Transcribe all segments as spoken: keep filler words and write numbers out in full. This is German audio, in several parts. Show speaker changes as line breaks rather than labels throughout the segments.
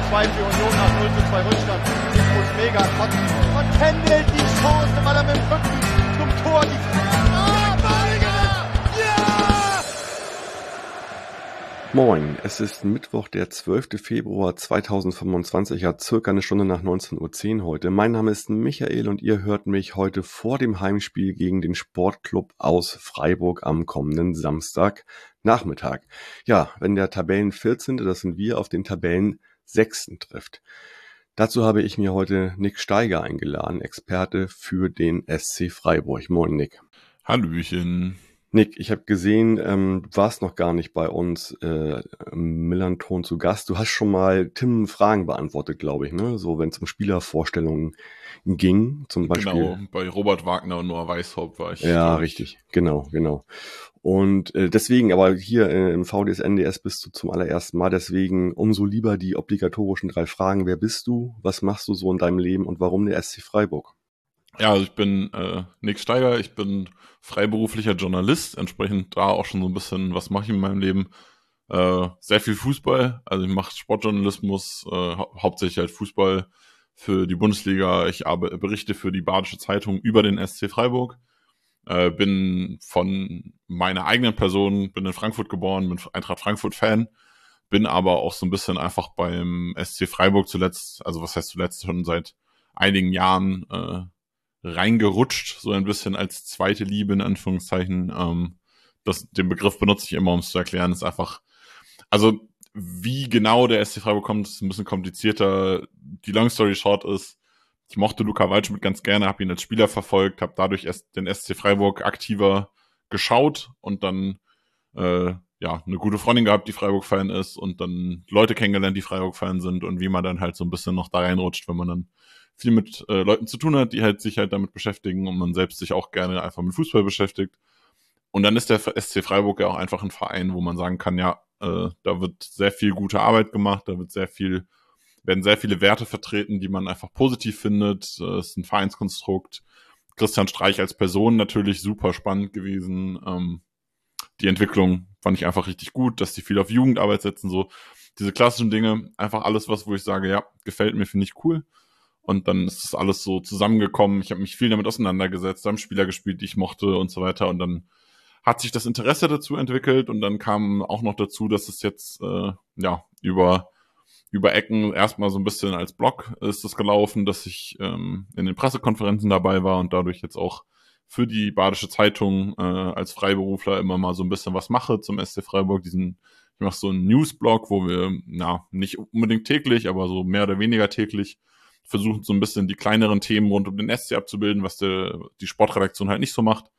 zwei für Union nach null zu zwei Rückstand. Ich muss mega kotzen. Und Kendall die Chance, weil er mit dem Rücken zum Tor die Ah, Ballger! Ja!
Moin, es ist Mittwoch, der zwölfte Februar zweitausendfünfundzwanzig, ja circa eine Stunde nach neunzehn Uhr zehn heute. Mein Name ist Michael und ihr hört mich heute vor dem Heimspiel gegen den Sportclub aus Freiburg am kommenden Samstagnachmittag. Ja, wenn der Tabellen vierzehnte, das sind wir, auf den Tabellen sechsten trifft. Dazu habe ich mir heute Nick Steiger eingeladen, Experte für den S C Freiburg. Moin Nick.
Hallöchen.
Nick, ich habe gesehen, ähm, du warst noch gar nicht bei uns äh, im Millanton zu Gast. Du hast schon mal Tim Fragen beantwortet, glaube ich, ne? So, wenn es um Spielervorstellungen ging, zum Beispiel.
Genau, bei Robert Wagner und Noah Weishaupt war ich.
Ja, richtig, genau, genau. Und äh, deswegen, aber hier äh, im V D S N D S bist du zum allerersten Mal, deswegen umso lieber die obligatorischen drei Fragen. Wer bist du, was machst du so in deinem Leben und warum der S C Freiburg?
Ja, also ich bin äh, Nick Steiger, ich bin freiberuflicher Journalist, entsprechend da auch schon so ein bisschen, was mache ich in meinem Leben? Äh, sehr viel Fußball, also ich mache Sportjournalismus, äh, hau- hauptsächlich halt Fußball für die Bundesliga. Ich arbe- berichte für die Badische Zeitung über den S C Freiburg, äh, bin von meiner eigenen Person, bin in Frankfurt geboren, bin Eintracht Frankfurt-Fan, bin aber auch so ein bisschen einfach beim S C Freiburg zuletzt, also was heißt zuletzt, schon seit einigen Jahren äh, reingerutscht, so ein bisschen als zweite Liebe in Anführungszeichen. Ähm, das, den Begriff benutze ich immer, um es zu erklären, ist einfach, also wie genau der S C Freiburg kommt, ist ein bisschen komplizierter. Die Long Story Short ist, ich mochte Luka Waldschmidt ganz gerne, habe ihn als Spieler verfolgt, habe dadurch erst den S C Freiburg aktiver geschaut und dann äh, ja eine gute Freundin gehabt, die Freiburg-Fan ist und dann Leute kennengelernt, die Freiburg-Fan sind und wie man dann halt so ein bisschen noch da reinrutscht, wenn man dann viel mit äh, Leuten zu tun hat, die halt sich halt damit beschäftigen und man selbst sich auch gerne einfach mit Fußball beschäftigt. Und dann ist der S C Freiburg ja auch einfach ein Verein, wo man sagen kann, ja, äh, da wird sehr viel gute Arbeit gemacht, da wird sehr viel, werden sehr viele Werte vertreten, die man einfach positiv findet. Äh, es ist ein Vereinskonstrukt. Christian Streich als Person natürlich super spannend gewesen. Ähm, die Entwicklung fand ich einfach richtig gut, dass die viel auf Jugendarbeit setzen, so diese klassischen Dinge, einfach alles was, wo ich sage, ja, gefällt mir, finde ich cool. Und dann ist das alles so zusammengekommen. Ich habe mich viel damit auseinandergesetzt, haben Spieler gespielt, die ich mochte und so weiter. Und dann hat sich das Interesse dazu entwickelt. Und dann kam auch noch dazu, dass es jetzt äh, ja über über Ecken erstmal so ein bisschen als Blog ist es gelaufen, dass ich ähm, in den Pressekonferenzen dabei war und dadurch jetzt auch für die Badische Zeitung äh, als Freiberufler immer mal so ein bisschen was mache zum S C Freiburg. Diesen, ich mache so einen Newsblog, wo wir na nicht unbedingt täglich, aber so mehr oder weniger täglich versuchen so ein bisschen die kleineren Themen rund um den S C abzubilden, was der, die Sportredaktion halt nicht so macht.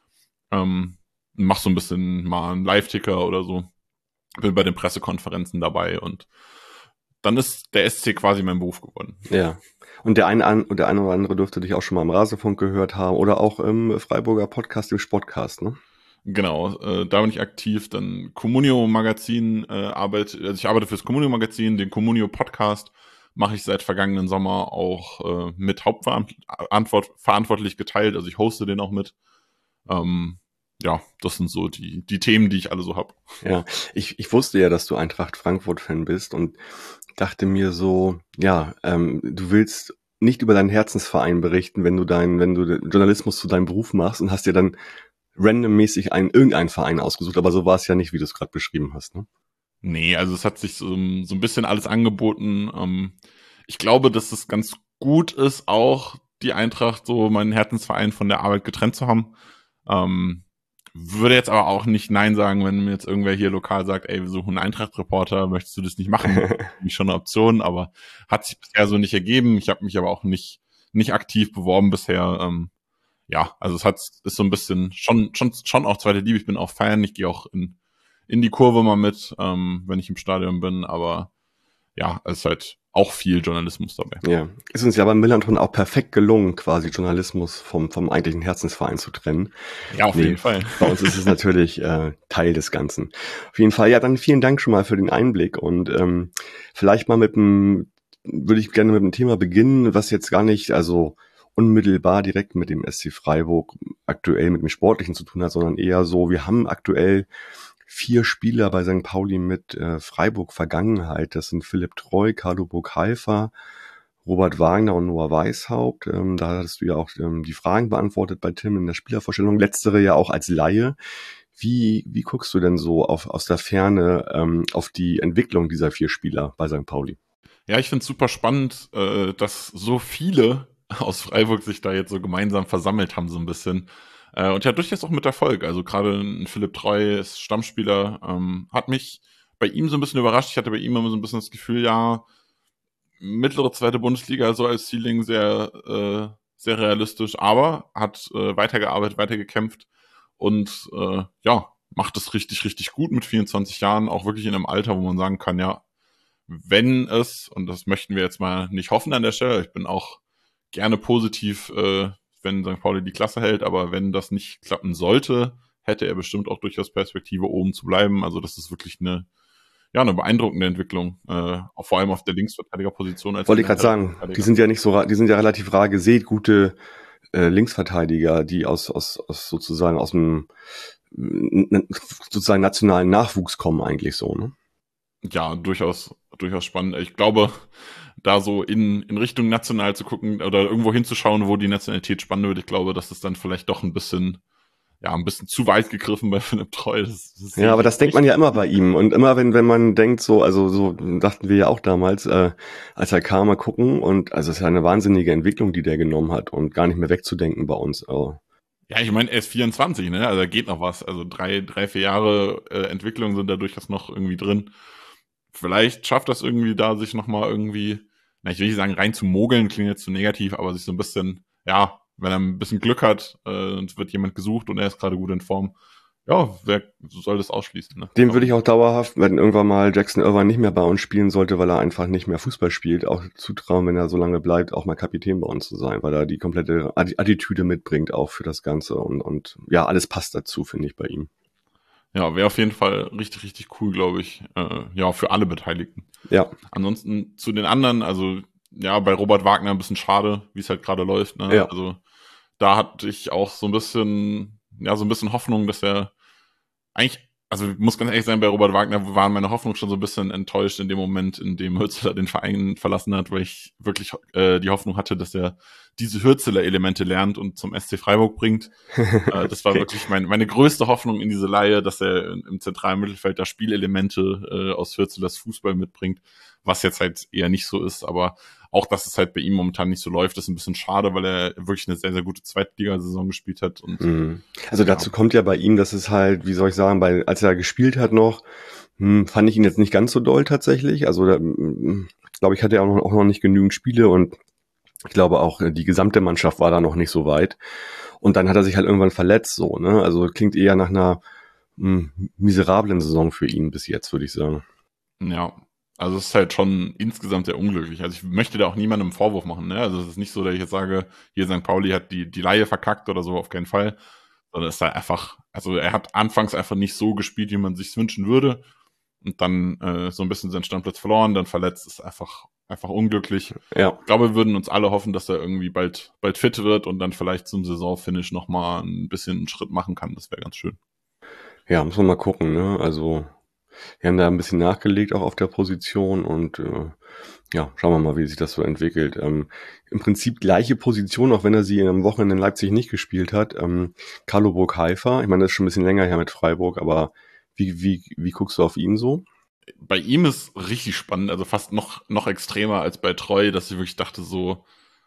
Ähm, mach so ein bisschen mal einen Live-Ticker oder so. Bin bei den Pressekonferenzen dabei und dann ist der S C quasi mein Beruf geworden.
Ja. Und der eine, an, der eine oder andere dürfte dich auch schon mal im Rasenfunk gehört haben oder auch im Freiburger Podcast, im Sportcast, ne?
Genau, äh, da bin ich aktiv. Dann Communio Magazin äh, arbeite, also ich arbeite fürs Communio Magazin, den Communio Podcast mache ich seit vergangenen Sommer auch äh, mit Hauptverantwortlich geteilt, also ich hoste den auch mit. Ähm, ja, das sind so die die Themen, die ich alle so habe.
Ja, ich, ich wusste ja, dass du Eintracht Frankfurt-Fan bist und dachte mir so, ja, ähm, du willst nicht über deinen Herzensverein berichten, wenn du dein, wenn du Journalismus zu deinem Beruf machst und hast dir dann randommäßig einen irgendeinen Verein ausgesucht, aber so war es ja nicht, wie du es gerade beschrieben hast, ne?
Nee, also es hat sich so, so ein bisschen alles angeboten. Ähm, ich glaube, dass es ganz gut ist, auch die Eintracht, so meinen Herzensverein von der Arbeit getrennt zu haben. Ähm, würde jetzt aber auch nicht Nein sagen, wenn mir jetzt irgendwer hier lokal sagt, ey, wir suchen einen Eintracht-Reporter, möchtest du das nicht machen? Das ist für mich schon eine Option, aber hat sich bisher so nicht ergeben. Ich habe mich aber auch nicht nicht aktiv beworben bisher. Ähm, ja, also es hat ist so ein bisschen schon schon schon auch zweite Liebe. Ich bin auch Fan, ich gehe auch in in die Kurve mal mit, ähm, wenn ich im Stadion bin, aber ja, es ist halt auch viel Journalismus dabei.
Ja, ist uns ja beim Millanton auch perfekt gelungen, quasi Journalismus vom vom eigentlichen Herzensverein zu trennen.
Ja, auf
Nee,
jeden Fall.
Bei uns ist es natürlich äh, Teil des Ganzen. Auf jeden Fall, ja, dann vielen Dank schon mal für den Einblick und ähm, vielleicht mal mit einem, würde ich gerne mit einem Thema beginnen, was jetzt gar nicht, also unmittelbar direkt mit dem S C Freiburg aktuell mit dem Sportlichen zu tun hat, sondern eher so, wir haben aktuell vier Spieler bei Sankt Pauli mit äh, Freiburg-Vergangenheit. Das sind Philipp Treu, Carlo Burgheifer, Robert Wagner und Noah Weishaupt. Ähm, da hattest du ja auch ähm, die Fragen beantwortet bei Tim in der Spielervorstellung. Letztere ja auch als Laie. Wie, wie guckst du denn so auf, aus der Ferne ähm, auf die Entwicklung dieser vier Spieler bei Sankt Pauli?
Ja, ich finde es super spannend, äh, dass so viele aus Freiburg sich da jetzt so gemeinsam versammelt haben, so ein bisschen. Äh, und ja, durchaus auch mit Erfolg. Also gerade ein Philipp Treu ist Stammspieler, ähm, hat mich bei ihm so ein bisschen überrascht. Ich hatte bei ihm immer so ein bisschen das Gefühl, ja, mittlere zweite Bundesliga, so als Ceiling sehr, äh, sehr realistisch, aber hat äh, weitergearbeitet, weitergekämpft und äh, ja, macht es richtig, richtig gut mit vierundzwanzig Jahren, auch wirklich in einem Alter, wo man sagen kann, ja, wenn es, und das möchten wir jetzt mal nicht hoffen an der Stelle, ich bin auch gerne positiv, äh, wenn Sankt Pauli die Klasse hält, aber wenn das nicht klappen sollte, hätte er bestimmt auch durchaus Perspektive, oben zu bleiben. Also das ist wirklich eine, ja, eine beeindruckende Entwicklung, äh, auch vor allem auf der Linksverteidigerposition. Als
Wollte ich gerade sagen, die sind ja nicht so, die sind ja relativ rar gesät, gute äh, Linksverteidiger, die aus, aus, aus sozusagen aus dem n- sozusagen nationalen Nachwuchs kommen eigentlich so, ne?
Ja, durchaus, durchaus spannend. Ich glaube, da so in, in Richtung national zu gucken oder irgendwo hinzuschauen, wo die Nationalität spannend wird, ich glaube, das ist dann vielleicht doch ein bisschen, ja, ein bisschen zu weit gegriffen bei Philipp Treu. Das, das
Ja, aber das denkt man ja immer bei ihm. Und immer wenn, wenn man denkt, so, also so dachten wir ja auch damals, äh, als er kam, mal gucken. Und also es ist ja eine wahnsinnige Entwicklung, die der genommen hat und gar nicht mehr wegzudenken bei uns. Also,
Ja, ich meine, er ist vierundzwanzig, ne? Also da geht noch was. Also drei, drei, vier Jahre äh, Entwicklung sind da durchaus noch irgendwie drin. Vielleicht schafft das irgendwie da, sich nochmal irgendwie, na, ich will nicht sagen, rein zu mogeln, klingt jetzt zu negativ, aber sich so ein bisschen, ja, wenn er ein bisschen Glück hat äh, und es wird jemand gesucht und er ist gerade gut in Form, ja, wer soll das ausschließen, ne?
dem würde ich auch dauerhaft, wenn irgendwann mal Jackson Irvine nicht mehr bei uns spielen sollte, weil er einfach nicht mehr Fußball spielt, auch zutrauen, wenn er so lange bleibt, auch mal Kapitän bei uns zu sein, weil er die komplette Attitüde mitbringt auch für das Ganze und, und ja, alles passt dazu, finde ich, bei ihm.
Ja, wäre auf jeden Fall richtig, richtig cool, glaube ich. Äh, ja, für alle Beteiligten.
Ja.
Ansonsten zu den anderen, also ja, bei Robert Wagner ein bisschen schade, wie es halt gerade läuft. Ne?
Ja.
Also da hatte ich auch so ein bisschen, ja, so ein bisschen Hoffnung, dass er eigentlich, also ich muss ganz ehrlich sein, bei Robert Wagner waren meine Hoffnungen schon so ein bisschen enttäuscht in dem Moment, in dem Hürzeler den Verein verlassen hat, weil ich wirklich äh, die Hoffnung hatte, dass er diese Hürzeler-Elemente lernt und zum S C Freiburg bringt. äh, das war
Okay.
wirklich mein, meine größte Hoffnung in diese Leihe, dass er im zentralen Mittelfeld da Spielelemente äh, aus Hürzelers Fußball mitbringt, was jetzt halt eher nicht so ist, aber auch, dass es halt bei ihm momentan nicht so läuft, ist ein bisschen schade, weil er wirklich eine sehr, sehr gute Zweitligasaison gespielt hat. Und
Mhm. Also dazu kommt ja bei ihm, dass es halt, wie soll ich sagen, bei, als er gespielt hat noch, hm, fand ich ihn jetzt nicht ganz so doll tatsächlich. Also da, hm, glaube ich, hatte er auch noch, auch noch nicht genügend Spiele und ich glaube auch, die gesamte Mannschaft war da noch nicht so weit. Und dann hat er sich halt irgendwann verletzt, so, ne? Also klingt eher nach einer hm, miserablen Saison für ihn bis jetzt, würde ich sagen.
ja, also es ist halt schon insgesamt sehr unglücklich. Also ich möchte da auch niemandem einen Vorwurf machen, ne? Also es ist nicht so, dass ich jetzt sage, hier Sankt Pauli hat die, die Leihe verkackt oder so, auf keinen Fall. Sondern es ist halt einfach, also er hat anfangs einfach nicht so gespielt, wie man sich's wünschen würde. Und dann äh, so ein bisschen seinen Standplatz verloren, dann verletzt, ist einfach, einfach unglücklich.
Ja.
Ich glaube, wir würden uns alle hoffen, dass er irgendwie bald, bald fit wird und dann vielleicht zum Saisonfinish nochmal ein bisschen einen Schritt machen kann. Das wäre ganz schön.
Ja, muss man mal gucken, ne? Also wir haben da ein bisschen nachgelegt auch auf der Position und äh, ja, schauen wir mal, wie sich das so entwickelt. Ähm, im Prinzip gleiche Position, auch wenn er sie am Wochenende in Leipzig nicht gespielt hat. Ähm, Carlo Burgheifer, ich meine, das ist schon ein bisschen länger her mit Freiburg, aber wie, wie, wie guckst du auf ihn so?
Bei ihm ist richtig spannend, also fast noch, noch extremer als bei Treu, dass ich wirklich dachte so,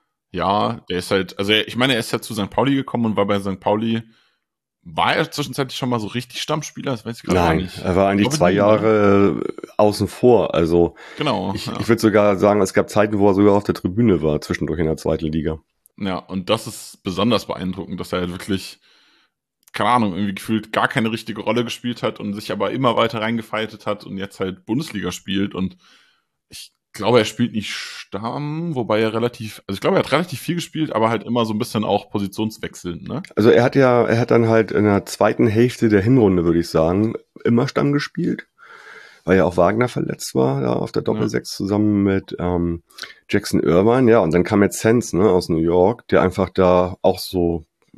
ja, der ist halt, also er, ich meine, er ist ja zu Sankt Pauli gekommen und war bei Sankt Pauli, war er zwischenzeitlich schon mal so richtig Stammspieler? Das weiß ich gerade gar
Nein,
nicht.
er war eigentlich
Ich glaube
zwei
nie,
Jahre äh, außen vor. Also
Genau.
ich,
ja.
ich würde sogar sagen, es gab Zeiten, wo er sogar auf der Tribüne war, zwischendurch in der zweiten Liga.
Ja, und das ist besonders beeindruckend, dass er halt wirklich, keine Ahnung, irgendwie gefühlt gar keine richtige Rolle gespielt hat und sich aber immer weiter reingefeitet hat und jetzt halt Bundesliga spielt. Und ich glaube, er spielt nicht Stamm, wobei er relativ, also ich glaube, er hat relativ viel gespielt, aber halt immer so ein bisschen auch positionswechselnd, ne?
Also er hat ja, er hat dann halt in der zweiten Hälfte der Hinrunde, würde ich sagen, immer Stamm gespielt, weil ja auch Wagner verletzt war, da auf der Doppelsechs zusammen mit ähm, Jackson Irvine, ja, und dann kam jetzt Sens, ne, aus New York, der einfach da auch so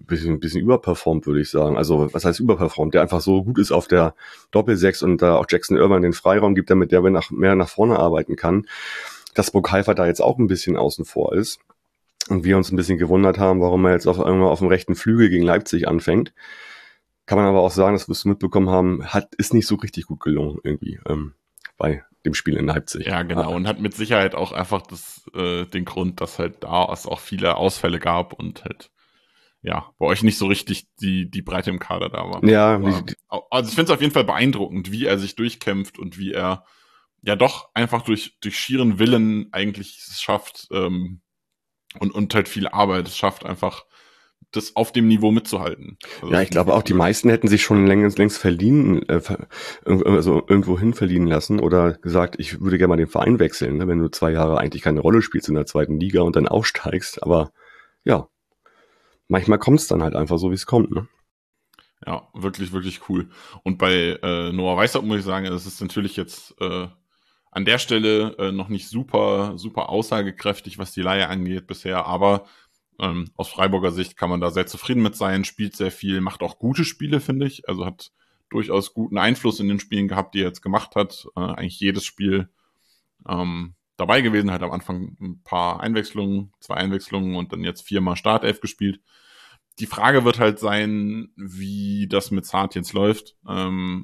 ein bisschen, ein bisschen überperformt, würde ich sagen. Also, was heißt überperformt? Der einfach so gut ist auf der Doppelsechs und da auch Jackson Irvine den Freiraum gibt, damit der nach, mehr nach vorne arbeiten kann. Dass Burkhalter da jetzt auch ein bisschen außen vor ist. Und wir uns ein bisschen gewundert haben, warum er jetzt auf einmal auf dem rechten Flügel gegen Leipzig anfängt. Kann man aber auch sagen, das wirst du mitbekommen haben, hat, ist nicht so richtig gut gelungen irgendwie ähm, bei dem Spiel in Leipzig.
Ja, genau. Und hat mit Sicherheit auch einfach das, äh, den Grund, dass halt da es auch viele Ausfälle gab und halt, ja, bei euch nicht so richtig die, die Breite im Kader da war.
Ja,
aber,
die,
also ich finde es auf jeden Fall beeindruckend, wie er sich durchkämpft und wie er ja doch einfach durch, durch schieren Willen eigentlich es schafft, ähm, und, und halt viel Arbeit es schafft, einfach das auf dem Niveau mitzuhalten. Also
ja, ich glaube auch, die meisten hätten sich schon längst, längst verliehen, äh, also irgendwo hin verliehen lassen oder gesagt, ich würde gerne mal den Verein wechseln, ne, wenn du zwei Jahre eigentlich keine Rolle spielst in der zweiten Liga und dann aufsteigst. Aber ja, manchmal kommt es dann halt einfach so, wie es kommt. Ne?
Ja, wirklich, wirklich cool. Und bei äh, Noah Weishaupt muss ich sagen, es ist natürlich jetzt äh, an der Stelle äh, noch nicht super, super aussagekräftig, was die Leihe angeht bisher, aber ähm, aus Freiburger Sicht kann man da sehr zufrieden mit sein, spielt sehr viel, macht auch gute Spiele, finde ich, also hat durchaus guten Einfluss in den Spielen gehabt, die er jetzt gemacht hat, äh, eigentlich jedes Spiel ähm, dabei gewesen, hat am Anfang ein paar Einwechslungen, zwei Einwechslungen und dann jetzt viermal Startelf gespielt. Die Frage wird halt sein, wie das mit Saad jetzt läuft. Ähm,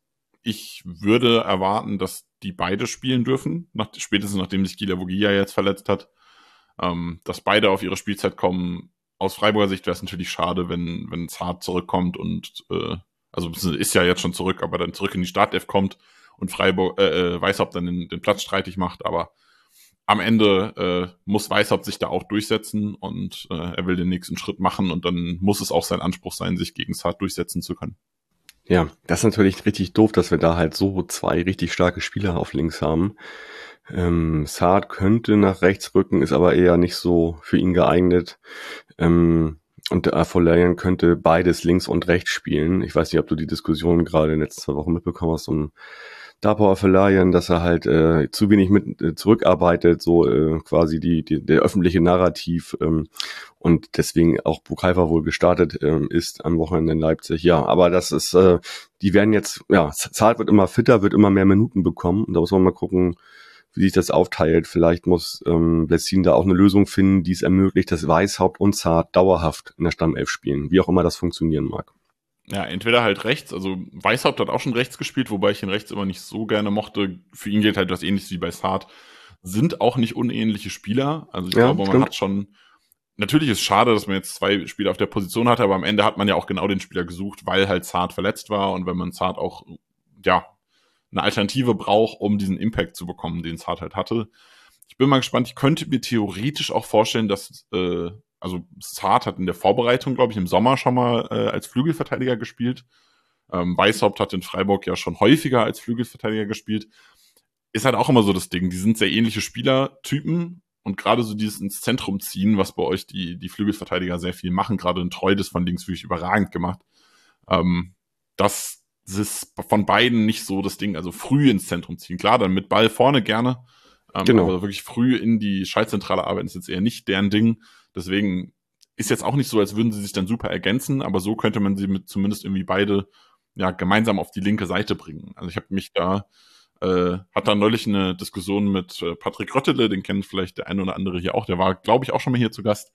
ich würde erwarten, dass die beide spielen dürfen, nach, spätestens nachdem sich Gila Vogia jetzt verletzt hat, ähm, dass beide auf ihre Spielzeit kommen. Aus Freiburger Sicht wäre es natürlich schade, wenn wenn Saad zurückkommt und äh, also ist ja jetzt schon zurück, aber dann zurück in die Startelf kommt und Freiburg äh, Weishaupt dann den, den Platz streitig macht, aber am Ende äh, muss Weishaupt sich da auch durchsetzen und äh, er will den nächsten Schritt machen und dann muss es auch sein Anspruch sein, sich gegen Saad durchsetzen zu können.
Ja, das ist natürlich richtig doof, dass wir da halt so zwei richtig starke Spieler auf links haben. Ähm, Saad könnte nach rechts rücken, ist aber eher nicht so für ihn geeignet. Ähm, und der Afolayan könnte beides links und rechts spielen. Ich weiß nicht, ob du die Diskussion gerade in den letzten zwei Wochen mitbekommen hast, um Dapo Afolayan, dass er halt äh, zu wenig mit äh, zurückarbeitet, so äh, quasi die, die der öffentliche Narrativ ähm, und deswegen auch Burkhalter wohl gestartet ähm, ist am Wochenende in Leipzig. Ja, aber das ist, äh, die werden jetzt, ja, Saad wird immer fitter, wird immer mehr Minuten bekommen und da muss man mal gucken, wie sich das aufteilt. Vielleicht muss ähm, Blessin da auch eine Lösung finden, die es ermöglicht, dass Weishaupt und Saad dauerhaft in der Stammelf spielen, wie auch immer das funktionieren mag.
Ja, entweder halt rechts, also Weishaupt hat auch schon rechts gespielt, wobei ich ihn rechts immer nicht so gerne mochte. Für ihn gilt halt was Ähnliches wie bei Saad. Sind auch nicht unähnliche Spieler. Also ich ja, glaube, man stimmt. hat schon, natürlich ist es schade, dass man jetzt zwei Spieler auf der Position hatte, aber am Ende hat man ja auch genau den Spieler gesucht, weil halt Saad verletzt war und wenn man Saad auch, ja, eine Alternative braucht, um diesen Impact zu bekommen, den Saad halt hatte. Ich bin mal gespannt, ich könnte mir theoretisch auch vorstellen, dass, äh, also Saad hat in der Vorbereitung, glaube ich, im Sommer schon mal äh, als Flügelverteidiger gespielt. Ähm, Weishaupt hat in Freiburg ja schon häufiger als Flügelverteidiger gespielt. Ist halt auch immer so das Ding, die sind sehr ähnliche Spielertypen und gerade so dieses ins Zentrum ziehen, was bei euch die, die Flügelverteidiger sehr viel machen, gerade in Treudes von links wirklich überragend gemacht. Ähm, das ist von beiden nicht so das Ding, also früh ins Zentrum ziehen. Klar, dann mit Ball vorne gerne, ähm, genau. aber wirklich früh in die Schaltzentrale arbeiten ist jetzt eher nicht deren Ding. Deswegen ist jetzt auch nicht so, als würden sie sich dann super ergänzen, aber so könnte man sie mit zumindest irgendwie beide ja gemeinsam auf die linke Seite bringen. Also ich habe mich da, äh, hat da neulich eine Diskussion mit äh, Patrick Röttele, den kennt vielleicht der eine oder andere hier auch, der war, glaube ich, auch schon mal hier zu Gast,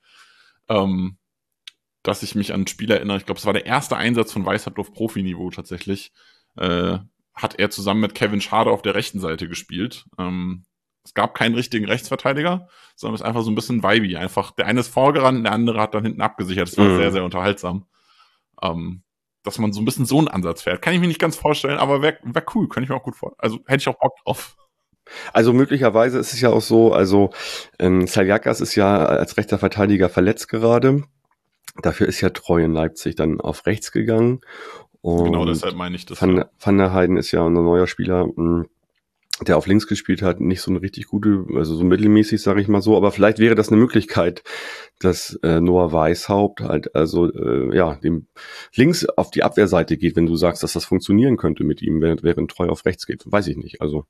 ähm, dass ich mich an ein Spiel erinnere, ich glaube, es war der erste Einsatz von Weishaupt auf Profiniveau tatsächlich, äh, hat er zusammen mit Kevin Schade auf der rechten Seite gespielt. Ähm, Es gab keinen richtigen Rechtsverteidiger, sondern es ist einfach so ein bisschen Vibe. Einfach, der eine ist vorgerannt, der andere hat dann hinten abgesichert. Das war mhm. sehr, sehr unterhaltsam. Ähm, dass man so ein bisschen so einen Ansatz fährt. Kann ich mir nicht ganz vorstellen, aber wäre wär cool, kann ich mir auch gut vorstellen. Also hätte ich auch Bock drauf.
Also möglicherweise ist es ja auch so, also ähm, Saliakas ist ja als rechter Verteidiger verletzt gerade. Dafür ist ja Treu in Leipzig dann auf rechts gegangen. Und
genau, deshalb meine ich das.
Van,
ja.
Van der Heiden ist ja unser neuer Spieler, mh, der auf links gespielt hat, nicht so eine richtig gute, also so mittelmäßig, sage ich mal so, aber vielleicht wäre das eine Möglichkeit, dass äh, Noah Weishaupt halt also äh, ja dem links auf die Abwehrseite geht, wenn du sagst, dass das funktionieren könnte mit ihm, während, während Treu auf rechts geht. Weiß ich nicht, also.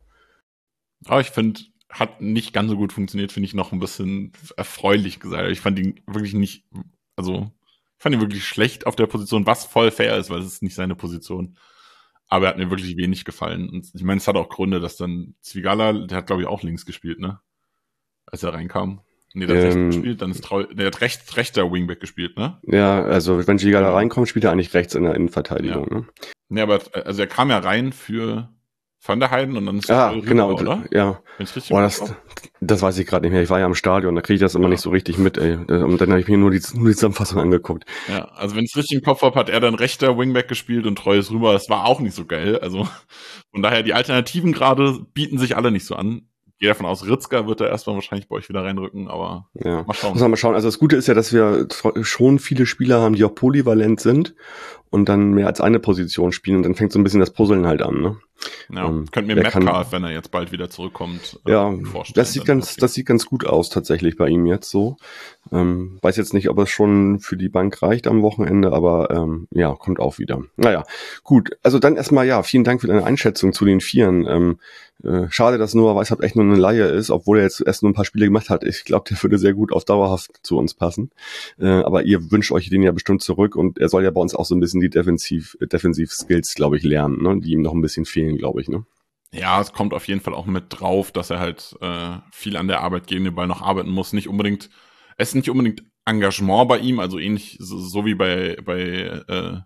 Aber ich finde, hat nicht ganz so gut funktioniert, finde ich noch ein bisschen erfreulich gesagt. Ich fand ihn wirklich nicht, also fand ihn wirklich schlecht auf der Position, was voll fair ist, weil es ist nicht seine Position. Aber er hat mir wirklich wenig gefallen. Und ich meine, es hat auch Gründe, dass dann Zwigala, der hat, glaube ich, auch links gespielt, ne? Als er reinkam. Nee, der hat
Ähm,
rechts gespielt, dann ist Treu, der hat rechts, rechter Wingback gespielt, ne?
Ja, also wenn Gigala reinkommt, spielt er eigentlich rechts in der Innenverteidigung.
Ja.
Ne?
Nee, aber also er kam ja rein für Van der Heiden und dann ist
Ja,
Treu rüber,
genau,
oder?
ja.
Wenn ich richtig
Boah, das, das weiß ich gerade nicht mehr. Ich war ja im Stadion, da kriege ich das immer
Ja.
nicht so richtig mit, ey. Und dann habe ich mir nur die, nur die Zusammenfassung angeguckt.
Ja, also wenn ich es richtig im Kopf habe, hat er dann rechter Wingback gespielt und Treu ist rüber. Das war auch nicht so geil. Also von daher, die Alternativen gerade bieten sich alle nicht so an. Ich gehe davon aus, Ritzka wird da erstmal wahrscheinlich bei euch wieder reinrücken, aber
Ja.
mal schauen.
Muss man mal schauen. Also das Gute ist ja, dass wir schon viele Spieler haben, die auch polyvalent sind und dann mehr als eine Position spielen und dann fängt so ein bisschen das Puzzeln halt an, ne?
Ja,
Ähm,
könnt mir
wer
Metcalf, wenn er jetzt bald wieder zurückkommt, äh,
Ja,
vorstellen.
das sieht
Dann
ganz,
okay.
das sieht ganz gut aus tatsächlich bei ihm jetzt so. Ähm, weiß jetzt nicht, ob es schon für die Bank reicht am Wochenende, aber ähm, ja, kommt auch wieder. Naja, gut. Also dann erstmal ja, vielen Dank für deine Einschätzung zu den Vieren. Ähm, äh, schade, dass Noah Weishaupt echt nur eine Laie ist, obwohl er jetzt erst nur ein paar Spiele gemacht hat. Ich glaube, der würde sehr gut auf dauerhaft zu uns passen. Äh, aber ihr wünscht euch den ja bestimmt zurück und er soll ja bei uns auch so ein bisschen die Defensiv, Defensiv-Skills, glaube ich, lernen, ne? Die ihm noch ein bisschen fehlen, glaube ich, ne?
Ja, es kommt auf jeden Fall auch mit drauf, dass er halt äh, viel an der Arbeit gegen den Ball noch arbeiten muss. Nicht unbedingt, es ist nicht unbedingt Engagement bei ihm, also ähnlich so, so wie bei bei äh,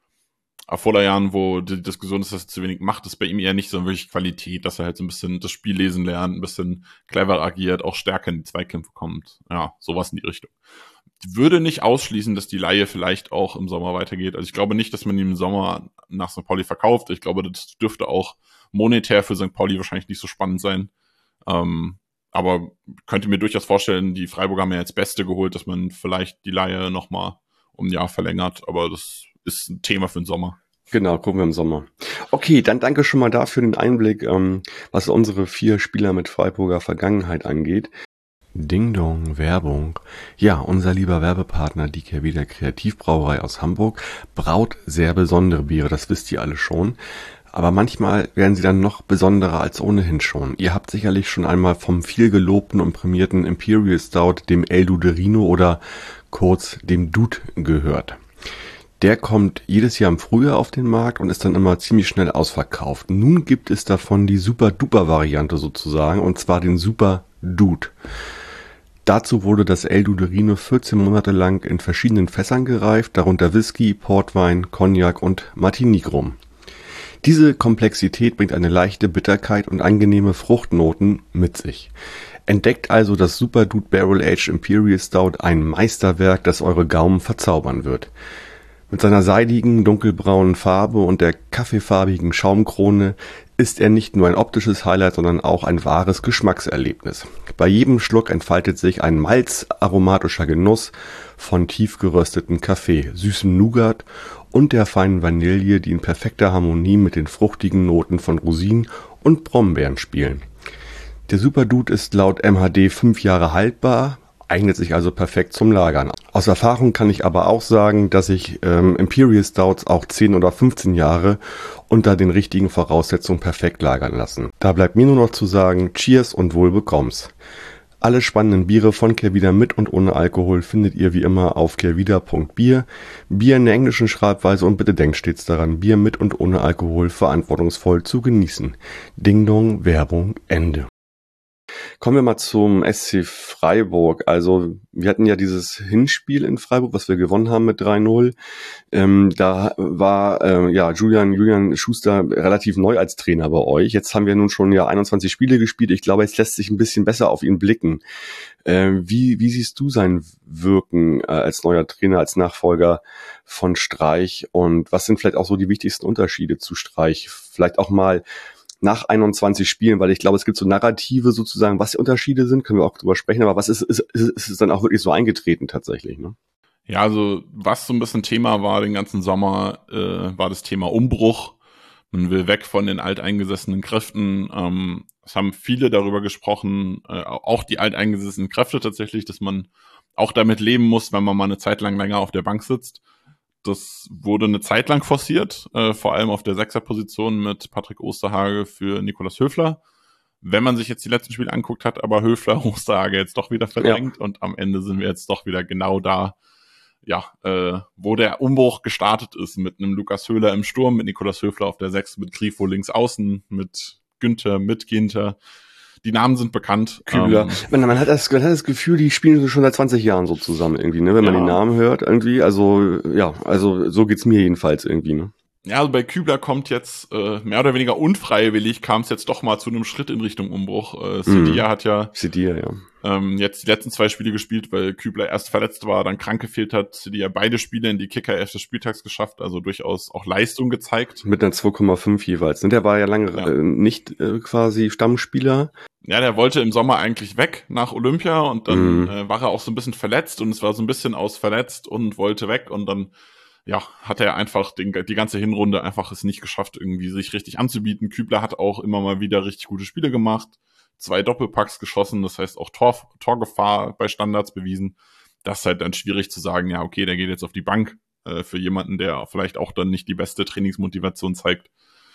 Afolayan, wo die Diskussion ist, dass er zu wenig macht, ist bei ihm eher nicht, sondern wirklich Qualität, dass er halt so ein bisschen das Spiel lesen lernt, ein bisschen clever agiert, auch stärker in die Zweikämpfe kommt. Ja, sowas in die Richtung. Ich würde nicht ausschließen, dass die Leihe vielleicht auch im Sommer weitergeht. Also ich glaube nicht, dass man ihn im Sommer nach Sankt Pauli verkauft. Ich glaube, das dürfte auch monetär für Sankt Pauli wahrscheinlich nicht so spannend sein. Ähm, aber könnte mir durchaus vorstellen, die Freiburger haben ja jetzt Beste geholt, dass man vielleicht die Leihe nochmal um ein Jahr verlängert. Aber das ist ein Thema für den Sommer.
Genau, gucken wir im Sommer. Okay, dann danke schon mal dafür den Einblick, ähm, was unsere vier Spieler mit Freiburger Vergangenheit angeht. Ding Dong, Werbung. Ja, unser lieber Werbepartner, die Kehrwieder Kreativbrauerei aus Hamburg, braut sehr besondere Biere, das wisst ihr alle schon. Aber manchmal werden sie dann noch besonderer als ohnehin schon. Ihr habt sicherlich schon einmal vom viel gelobten und prämierten Imperial Stout, dem El Duderino oder kurz dem Dude gehört. Der kommt jedes Jahr im Frühjahr auf den Markt und ist dann immer ziemlich schnell ausverkauft. Nun gibt es davon die Super-Duper-Variante sozusagen, und zwar den Super Dude. Dazu wurde das El Duderino vierzehn Monate lang in verschiedenen Fässern gereift, darunter Whisky, Portwein, Cognac und Martinique rum. Diese Komplexität bringt eine leichte Bitterkeit und angenehme Fruchtnoten mit sich. Entdeckt also das Super Dude Barrel Aged Imperial Stout, ein Meisterwerk, das eure Gaumen verzaubern wird. Mit seiner seidigen, dunkelbraunen Farbe und der kaffeefarbigen Schaumkrone ist er nicht nur ein optisches Highlight, sondern auch ein wahres Geschmackserlebnis. Bei jedem Schluck entfaltet sich ein malzaromatischer Genuss von tief gerösteten Kaffee, süßem Nougat und der feinen Vanille, die in perfekter Harmonie mit den fruchtigen Noten von Rosinen und Brombeeren spielen. Der Super Dude ist laut M H D fünf Jahre haltbar, eignet sich also perfekt zum Lagern. Aus Erfahrung kann ich aber auch sagen, dass sich ähm, Imperial Stouts auch zehn oder fünfzehn Jahre unter den richtigen Voraussetzungen perfekt lagern lassen. Da bleibt mir nur noch zu sagen, Cheers und wohl bekomm's. Alle spannenden Biere von Kehrwieder mit und ohne Alkohol findet ihr wie immer auf kehrwieder punkt bier. Bier in der englischen Schreibweise und bitte denkt stets daran, Bier mit und ohne Alkohol verantwortungsvoll zu genießen. Ding Dong, Werbung, Ende. Kommen wir mal zum S C Freiburg. Also wir hatten ja dieses Hinspiel in Freiburg, was wir gewonnen haben mit drei null. Ähm, da war äh, ja Julian Julian Schuster relativ neu als Trainer bei euch. Jetzt haben wir nun schon ja einundzwanzig Spiele gespielt. Ich glaube, jetzt lässt sich ein bisschen besser auf ihn blicken. Äh, wie, wie siehst du sein Wirken äh, als neuer Trainer, als Nachfolger von Streich? Und was sind vielleicht auch so die wichtigsten Unterschiede zu Streich? Vielleicht auch mal nach einundzwanzig Spielen, weil ich glaube, es gibt so Narrative sozusagen, was die Unterschiede sind, können wir auch drüber sprechen, aber was ist, ist, ist, ist es dann auch wirklich so eingetreten tatsächlich, ne?
Ja, also was so ein bisschen Thema war den ganzen Sommer, äh, war das Thema Umbruch. Man will weg von den alteingesessenen Kräften. Ähm, es haben viele darüber gesprochen, äh, auch die alteingesessenen Kräfte tatsächlich, dass man auch damit leben muss, wenn man mal eine Zeit lang länger auf der Bank sitzt. Das wurde eine Zeit lang forciert, äh, vor allem auf der Sechserposition mit Patrick Osterhage für Nikolaus Höfler. Wenn man sich jetzt die letzten Spiele anguckt, hat aber Höfler Osterhage jetzt doch wieder verdrängt, ja. Und am Ende sind wir jetzt doch wieder genau da, ja, äh, wo der Umbruch gestartet ist mit einem Lukas Höhler im Sturm, mit Nikolaus Höfler auf der sechs, mit Grifo links außen, mit Günther, mit Ginter. Die Namen sind bekannt.
Kübler. Ähm, man, man, hat das, man hat das Gefühl, die spielen schon seit zwanzig Jahren so zusammen irgendwie, ne? Wenn man ja. den Namen hört irgendwie. Also ja, also so geht's mir jedenfalls irgendwie, ne?
Ja, also bei Kübler kommt jetzt äh, mehr oder weniger unfreiwillig, kam es jetzt doch mal zu einem Schritt in Richtung Umbruch. Äh, Sidia mm. hat ja,
Sidia, ja.
Ähm, jetzt die letzten zwei Spiele gespielt, weil Kübler erst verletzt war, dann krank gefehlt hat. Sidia beide Spiele in die Kicker-Elf des Spieltags geschafft, also durchaus auch Leistung gezeigt.
Mit einer zwei Komma fünf jeweils. Der war ja lange ja. Äh, nicht äh, quasi Stammspieler.
Ja, der wollte im Sommer eigentlich weg nach Olympia und dann mm. äh, war er auch so ein bisschen verletzt und es war so ein bisschen aus verletzt und wollte weg und dann ja, hat er einfach den, die ganze Hinrunde einfach es nicht geschafft, irgendwie sich richtig anzubieten. Kübler hat auch immer mal wieder richtig gute Spiele gemacht, zwei Doppelpacks geschossen, das heißt auch Tor, Torgefahr bei Standards bewiesen. Das ist halt dann schwierig zu sagen, ja, okay, der geht jetzt auf die Bank äh, für jemanden, der vielleicht auch dann nicht die beste Trainingsmotivation zeigt.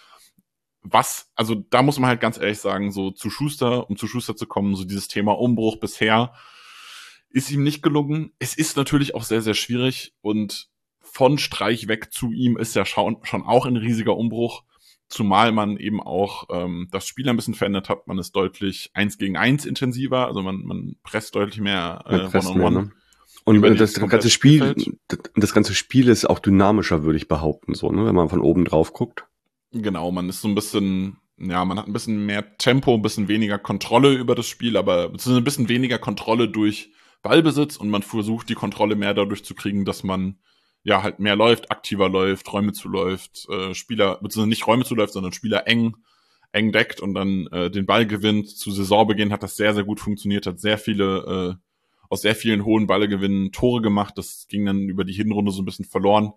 Was, also da muss man halt ganz ehrlich sagen, so zu Schuster, um zu Schuster zu kommen, so dieses Thema Umbruch bisher ist ihm nicht gelungen. Es ist natürlich auch sehr, sehr schwierig und von Streich weg zu ihm ist ja schon, schon auch ein riesiger Umbruch, zumal man eben auch ähm, das Spiel ein bisschen verändert hat. Man ist deutlich eins gegen eins intensiver, also man, man presst deutlich mehr äh, One-on-One.
Ne? Und das, das ganze Spiel, das, das ganze Spiel ist auch dynamischer, würde ich behaupten, so, ne, wenn man von oben drauf guckt.
Genau, man ist so ein bisschen, ja, man hat ein bisschen mehr Tempo, ein bisschen weniger Kontrolle über das Spiel, aber beziehungsweise ein bisschen weniger Kontrolle durch Ballbesitz und man versucht die Kontrolle mehr dadurch zu kriegen, dass man ja, halt mehr läuft, aktiver läuft, Räume zuläuft, äh, Spieler, beziehungsweise nicht Räume zuläuft, sondern Spieler eng, eng deckt und dann äh, den Ball gewinnt. Zu Saisonbeginn hat das sehr, sehr gut funktioniert, hat sehr viele, äh, aus sehr vielen hohen Ballegewinnen Tore gemacht. Das ging dann über die Hinrunde so ein bisschen verloren.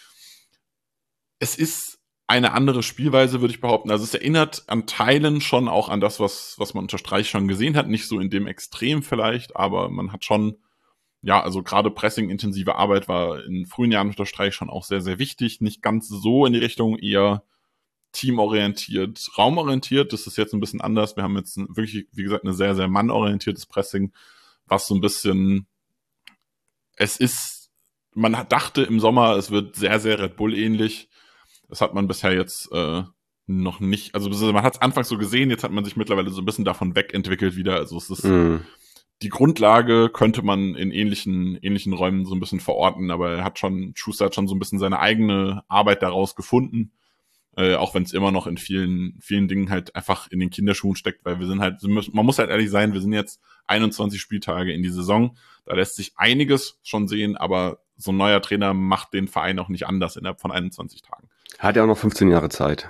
Es ist eine andere Spielweise, würde ich behaupten. Also es erinnert an Teilen schon auch an das, was, was man unter Streich schon gesehen hat. Nicht so in dem Extrem vielleicht, aber man hat schon ja, also gerade Pressing-intensive Arbeit war in frühen Jahren unter Streich schon auch sehr, sehr wichtig. Nicht ganz so in die Richtung, eher teamorientiert, raumorientiert. Das ist jetzt ein bisschen anders. Wir haben jetzt wirklich, wie gesagt, eine sehr, sehr mannorientiertes Pressing, was so ein bisschen, es ist, man dachte im Sommer, es wird sehr, sehr Red Bull ähnlich. Das hat man bisher jetzt äh, noch nicht, also man hat es anfangs so gesehen, jetzt hat man sich mittlerweile so ein bisschen davon wegentwickelt wieder. Also es ist mm. Die Grundlage könnte man in ähnlichen ähnlichen Räumen so ein bisschen verorten, aber er hat schon, Schuster hat schon so ein bisschen seine eigene Arbeit daraus gefunden, äh, auch wenn es immer noch in vielen vielen Dingen halt einfach in den Kinderschuhen steckt, weil wir sind halt, man muss halt ehrlich sein, wir sind jetzt einundzwanzig Spieltage in die Saison, da lässt sich einiges schon sehen, aber so ein neuer Trainer macht den Verein auch nicht anders innerhalb von einundzwanzig Tagen.
Hat ja auch noch fünfzehn Jahre Zeit.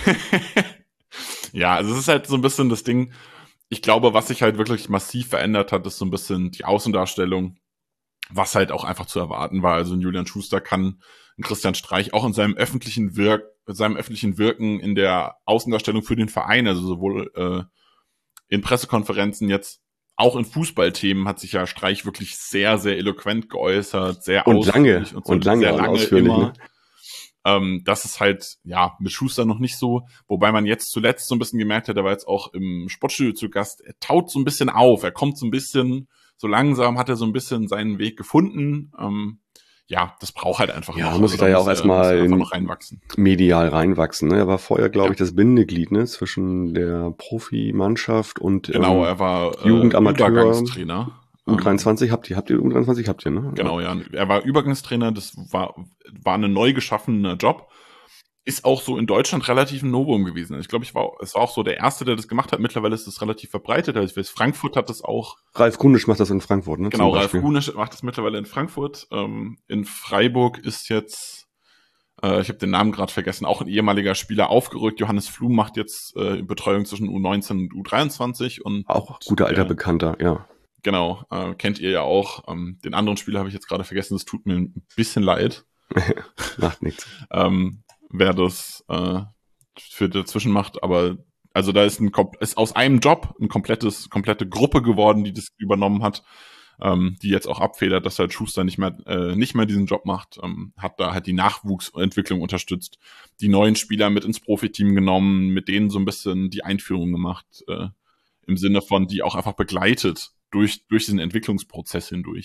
Ja, also es ist halt so ein bisschen das Ding. Ich glaube, was sich halt wirklich massiv verändert hat, ist so ein bisschen die Außendarstellung, was halt auch einfach zu erwarten war. Also ein Julian Schuster kann ein Christian Streich auch in seinem öffentlichen Wirk, seinem öffentlichen Wirken in der Außendarstellung für den Verein, also sowohl äh, in Pressekonferenzen jetzt, auch in Fußballthemen hat sich ja Streich wirklich sehr, sehr eloquent geäußert, sehr
und lange und, so,
und lange,
sehr lange ausführlich.
Immer. Ne? Ähm, das ist halt, ja, mit Schuster noch nicht so, wobei man jetzt zuletzt so ein bisschen gemerkt hat, er war jetzt auch im Sportstudio zu Gast, er taut so ein bisschen auf, er kommt so ein bisschen, so langsam hat er so ein bisschen seinen Weg gefunden, ähm, ja, das braucht halt einfach
ja,
noch.
muss ich da ja auch erstmal
noch reinwachsen.
medial reinwachsen, ne? Er war vorher, glaube ja. ich, das Bindeglied, ne, zwischen der Profimannschaft und
genau,
ähm,
er war äh,
Jugendamateur.
Übergangstrainer.
U dreiundzwanzig habt ihr, habt ihr U dreiundzwanzig habt ihr, ne?
Genau, ja. Er war Übergangstrainer, das war, war ein neu geschaffener Job. Ist auch so in Deutschland relativ ein Novum gewesen. Ich glaube, ich war, es war auch so der Erste, der das gemacht hat. Mittlerweile ist das relativ verbreitet. Also ich weiß, Frankfurt hat das auch.
Ralf Kunisch macht das in Frankfurt, ne?
Genau, Ralf Kunisch macht das mittlerweile in Frankfurt. Ähm, in Freiburg ist jetzt, äh, ich habe den Namen gerade vergessen, auch ein ehemaliger Spieler aufgerückt. Johannes Flum macht jetzt äh, Betreuung zwischen U neunzehn und U dreiundzwanzig. Und
auch guter alter äh, Bekannter, ja.
Genau, äh, kennt ihr ja auch. Ähm, den anderen Spieler habe ich jetzt gerade vergessen, das tut mir ein bisschen leid.
Macht nichts.
Ähm, wer das äh, für dazwischen macht, aber also da ist ein ist aus einem Job ein komplettes komplette Gruppe geworden, die das übernommen hat, ähm, die jetzt auch abfedert, dass halt Schuster nicht mehr äh, nicht mehr diesen Job macht, ähm, hat da halt die Nachwuchsentwicklung unterstützt, die neuen Spieler mit ins Profiteam genommen, mit denen so ein bisschen die Einführung gemacht, äh, im Sinne von die auch einfach begleitet durch durch diesen Entwicklungsprozess hindurch.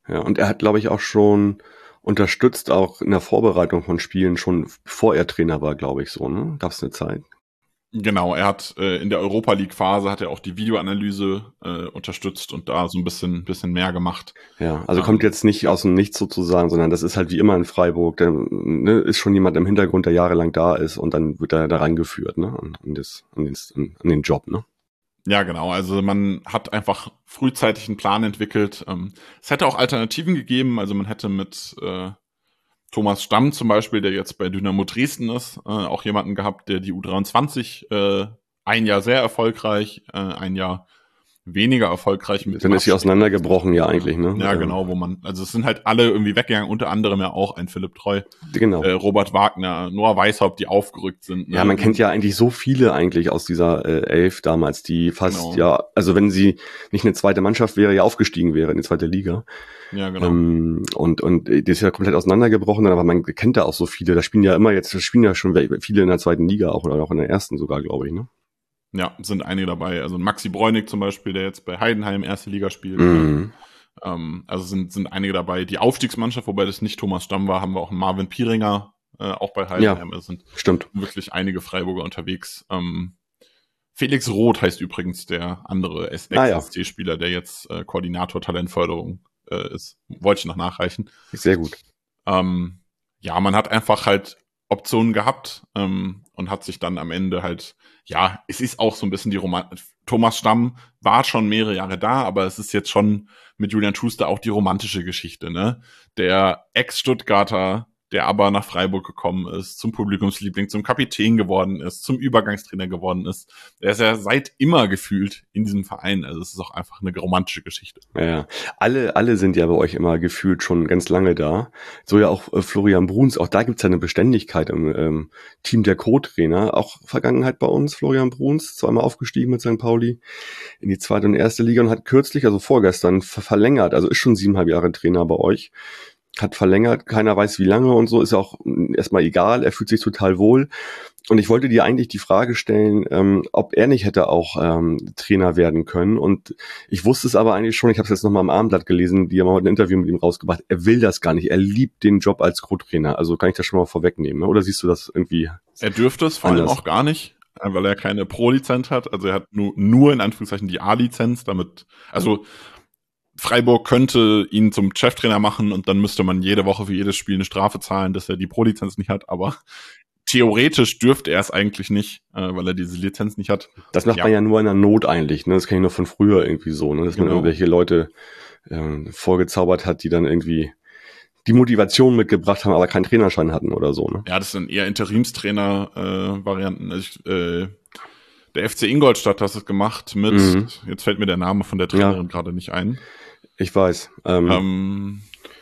Ja, und er hat, glaube ich, auch schon unterstützt, auch in der Vorbereitung von Spielen, schon bevor er Trainer war, glaube ich, so, ne? Gab es eine Zeit?
Genau, er hat äh, in der Europa League Phase hat er auch die Videoanalyse äh, unterstützt und da so ein bisschen bisschen mehr gemacht.
Ja, also
ähm,
kommt jetzt nicht aus dem Nichts sozusagen, sondern das ist halt wie immer in Freiburg, da ne, ist schon jemand im Hintergrund, der jahrelang da ist und dann wird er da reingeführt, ne, an, an, das, an, den, an den Job, ne?
Ja, genau. Also man hat einfach frühzeitig einen Plan entwickelt. Ähm, es hätte auch Alternativen gegeben. Also man hätte mit äh, Thomas Stamm zum Beispiel, der jetzt bei Dynamo Dresden ist, äh, auch jemanden gehabt, der die U dreiundzwanzig äh, ein Jahr sehr erfolgreich, äh, ein Jahr weniger erfolgreich mit.
Dann ist sie auseinandergebrochen, ja eigentlich, ne?
Ja, genau, wo man, also es sind halt alle irgendwie weggegangen, unter anderem ja auch ein Philipp Treu,
Genau.
äh, Robert Wagner, Noah Weishaupt, die aufgerückt sind. Ne?
Ja, man kennt ja eigentlich so viele eigentlich aus dieser äh, Elf damals, die fast, genau. ja, also wenn sie nicht eine zweite Mannschaft wäre, ja aufgestiegen wäre in die zweite Liga.
Ja, genau.
Ähm, und, und das ist ja komplett auseinandergebrochen, aber man kennt da auch so viele. Da spielen ja immer jetzt, da spielen ja schon viele in der zweiten Liga auch oder auch in der ersten sogar, glaube ich, ne?
Ja, sind einige dabei. Also Maxi Bräunig zum Beispiel, der jetzt bei Heidenheim erste Liga spielt.
Mhm.
Ja. Ähm, also sind sind einige dabei. Die Aufstiegsmannschaft, wobei das nicht Thomas Stamm war, haben wir auch einen Marvin Pieringer, äh, auch bei Heidenheim.
Ja,
also sind
stimmt.
Wirklich einige Freiburger unterwegs. Ähm, Felix Roth heißt übrigens der andere Ex-S C-Spieler, der jetzt äh, Koordinator Talentförderung äh, ist. Wollte ich noch nachreichen.
Sehr gut.
Ähm, ja, man hat einfach halt Optionen gehabt ähm, und hat sich dann am Ende halt, ja, es ist auch so ein bisschen die Roman. Thomas Stamm war schon mehrere Jahre da, aber es ist jetzt schon mit Julian Schuster auch die romantische Geschichte, ne? Der Ex-Stuttgarter, der aber nach Freiburg gekommen ist, zum Publikumsliebling, zum Kapitän geworden ist, zum Übergangstrainer geworden ist. Der ist ja seit immer gefühlt in diesem Verein. Also es ist auch einfach eine romantische Geschichte.
Ja, alle, alle sind ja bei euch immer gefühlt schon ganz lange da. So ja auch äh, Florian Bruns, auch da gibt's ja eine Beständigkeit im ähm, Team der Co-Trainer. Auch Vergangenheit bei uns, Florian Bruns, zweimal aufgestiegen mit Sankt Pauli in die zweite und erste Liga und hat kürzlich, also vorgestern, ver- verlängert, also ist schon siebeneinhalb Jahre Trainer bei euch. Hat verlängert, keiner weiß wie lange und so, ist ja auch erstmal egal, er fühlt sich total wohl. Und ich wollte dir eigentlich die Frage stellen, ähm, ob er nicht hätte auch ähm, Trainer werden können. Und ich wusste es aber eigentlich schon, ich habe es jetzt nochmal im Abendblatt gelesen, die haben heute ein Interview mit ihm rausgebracht, er will das gar nicht, er liebt den Job als Co-Trainer. Also kann ich das schon mal vorwegnehmen, ne? Oder siehst du das irgendwie
Er dürfte es vor allem auch gar nicht, weil er keine Pro-Lizenz hat. Also er hat nur, nur in Anführungszeichen die A-Lizenz, damit, also Freiburg könnte ihn zum Cheftrainer machen und dann müsste man jede Woche für jedes Spiel eine Strafe zahlen, dass er die Pro-Lizenz nicht hat, aber theoretisch dürfte er es eigentlich nicht, äh, weil er diese Lizenz nicht hat.
Das macht
ja.
man ja nur in der Not eigentlich, ne? Das kenne ich noch von früher irgendwie so, ne? Dass genau. man irgendwelche Leute äh, vorgezaubert hat, die dann irgendwie die Motivation mitgebracht haben, aber keinen Trainerschein hatten oder so, ne?
Ja, das sind eher Interimstrainer-Varianten. Äh, also ich, äh, der F C Ingolstadt hat es gemacht mit, mhm. jetzt fällt mir der Name von der Trainerin ja. gerade nicht ein.
Ich weiß. Ähm,
ähm,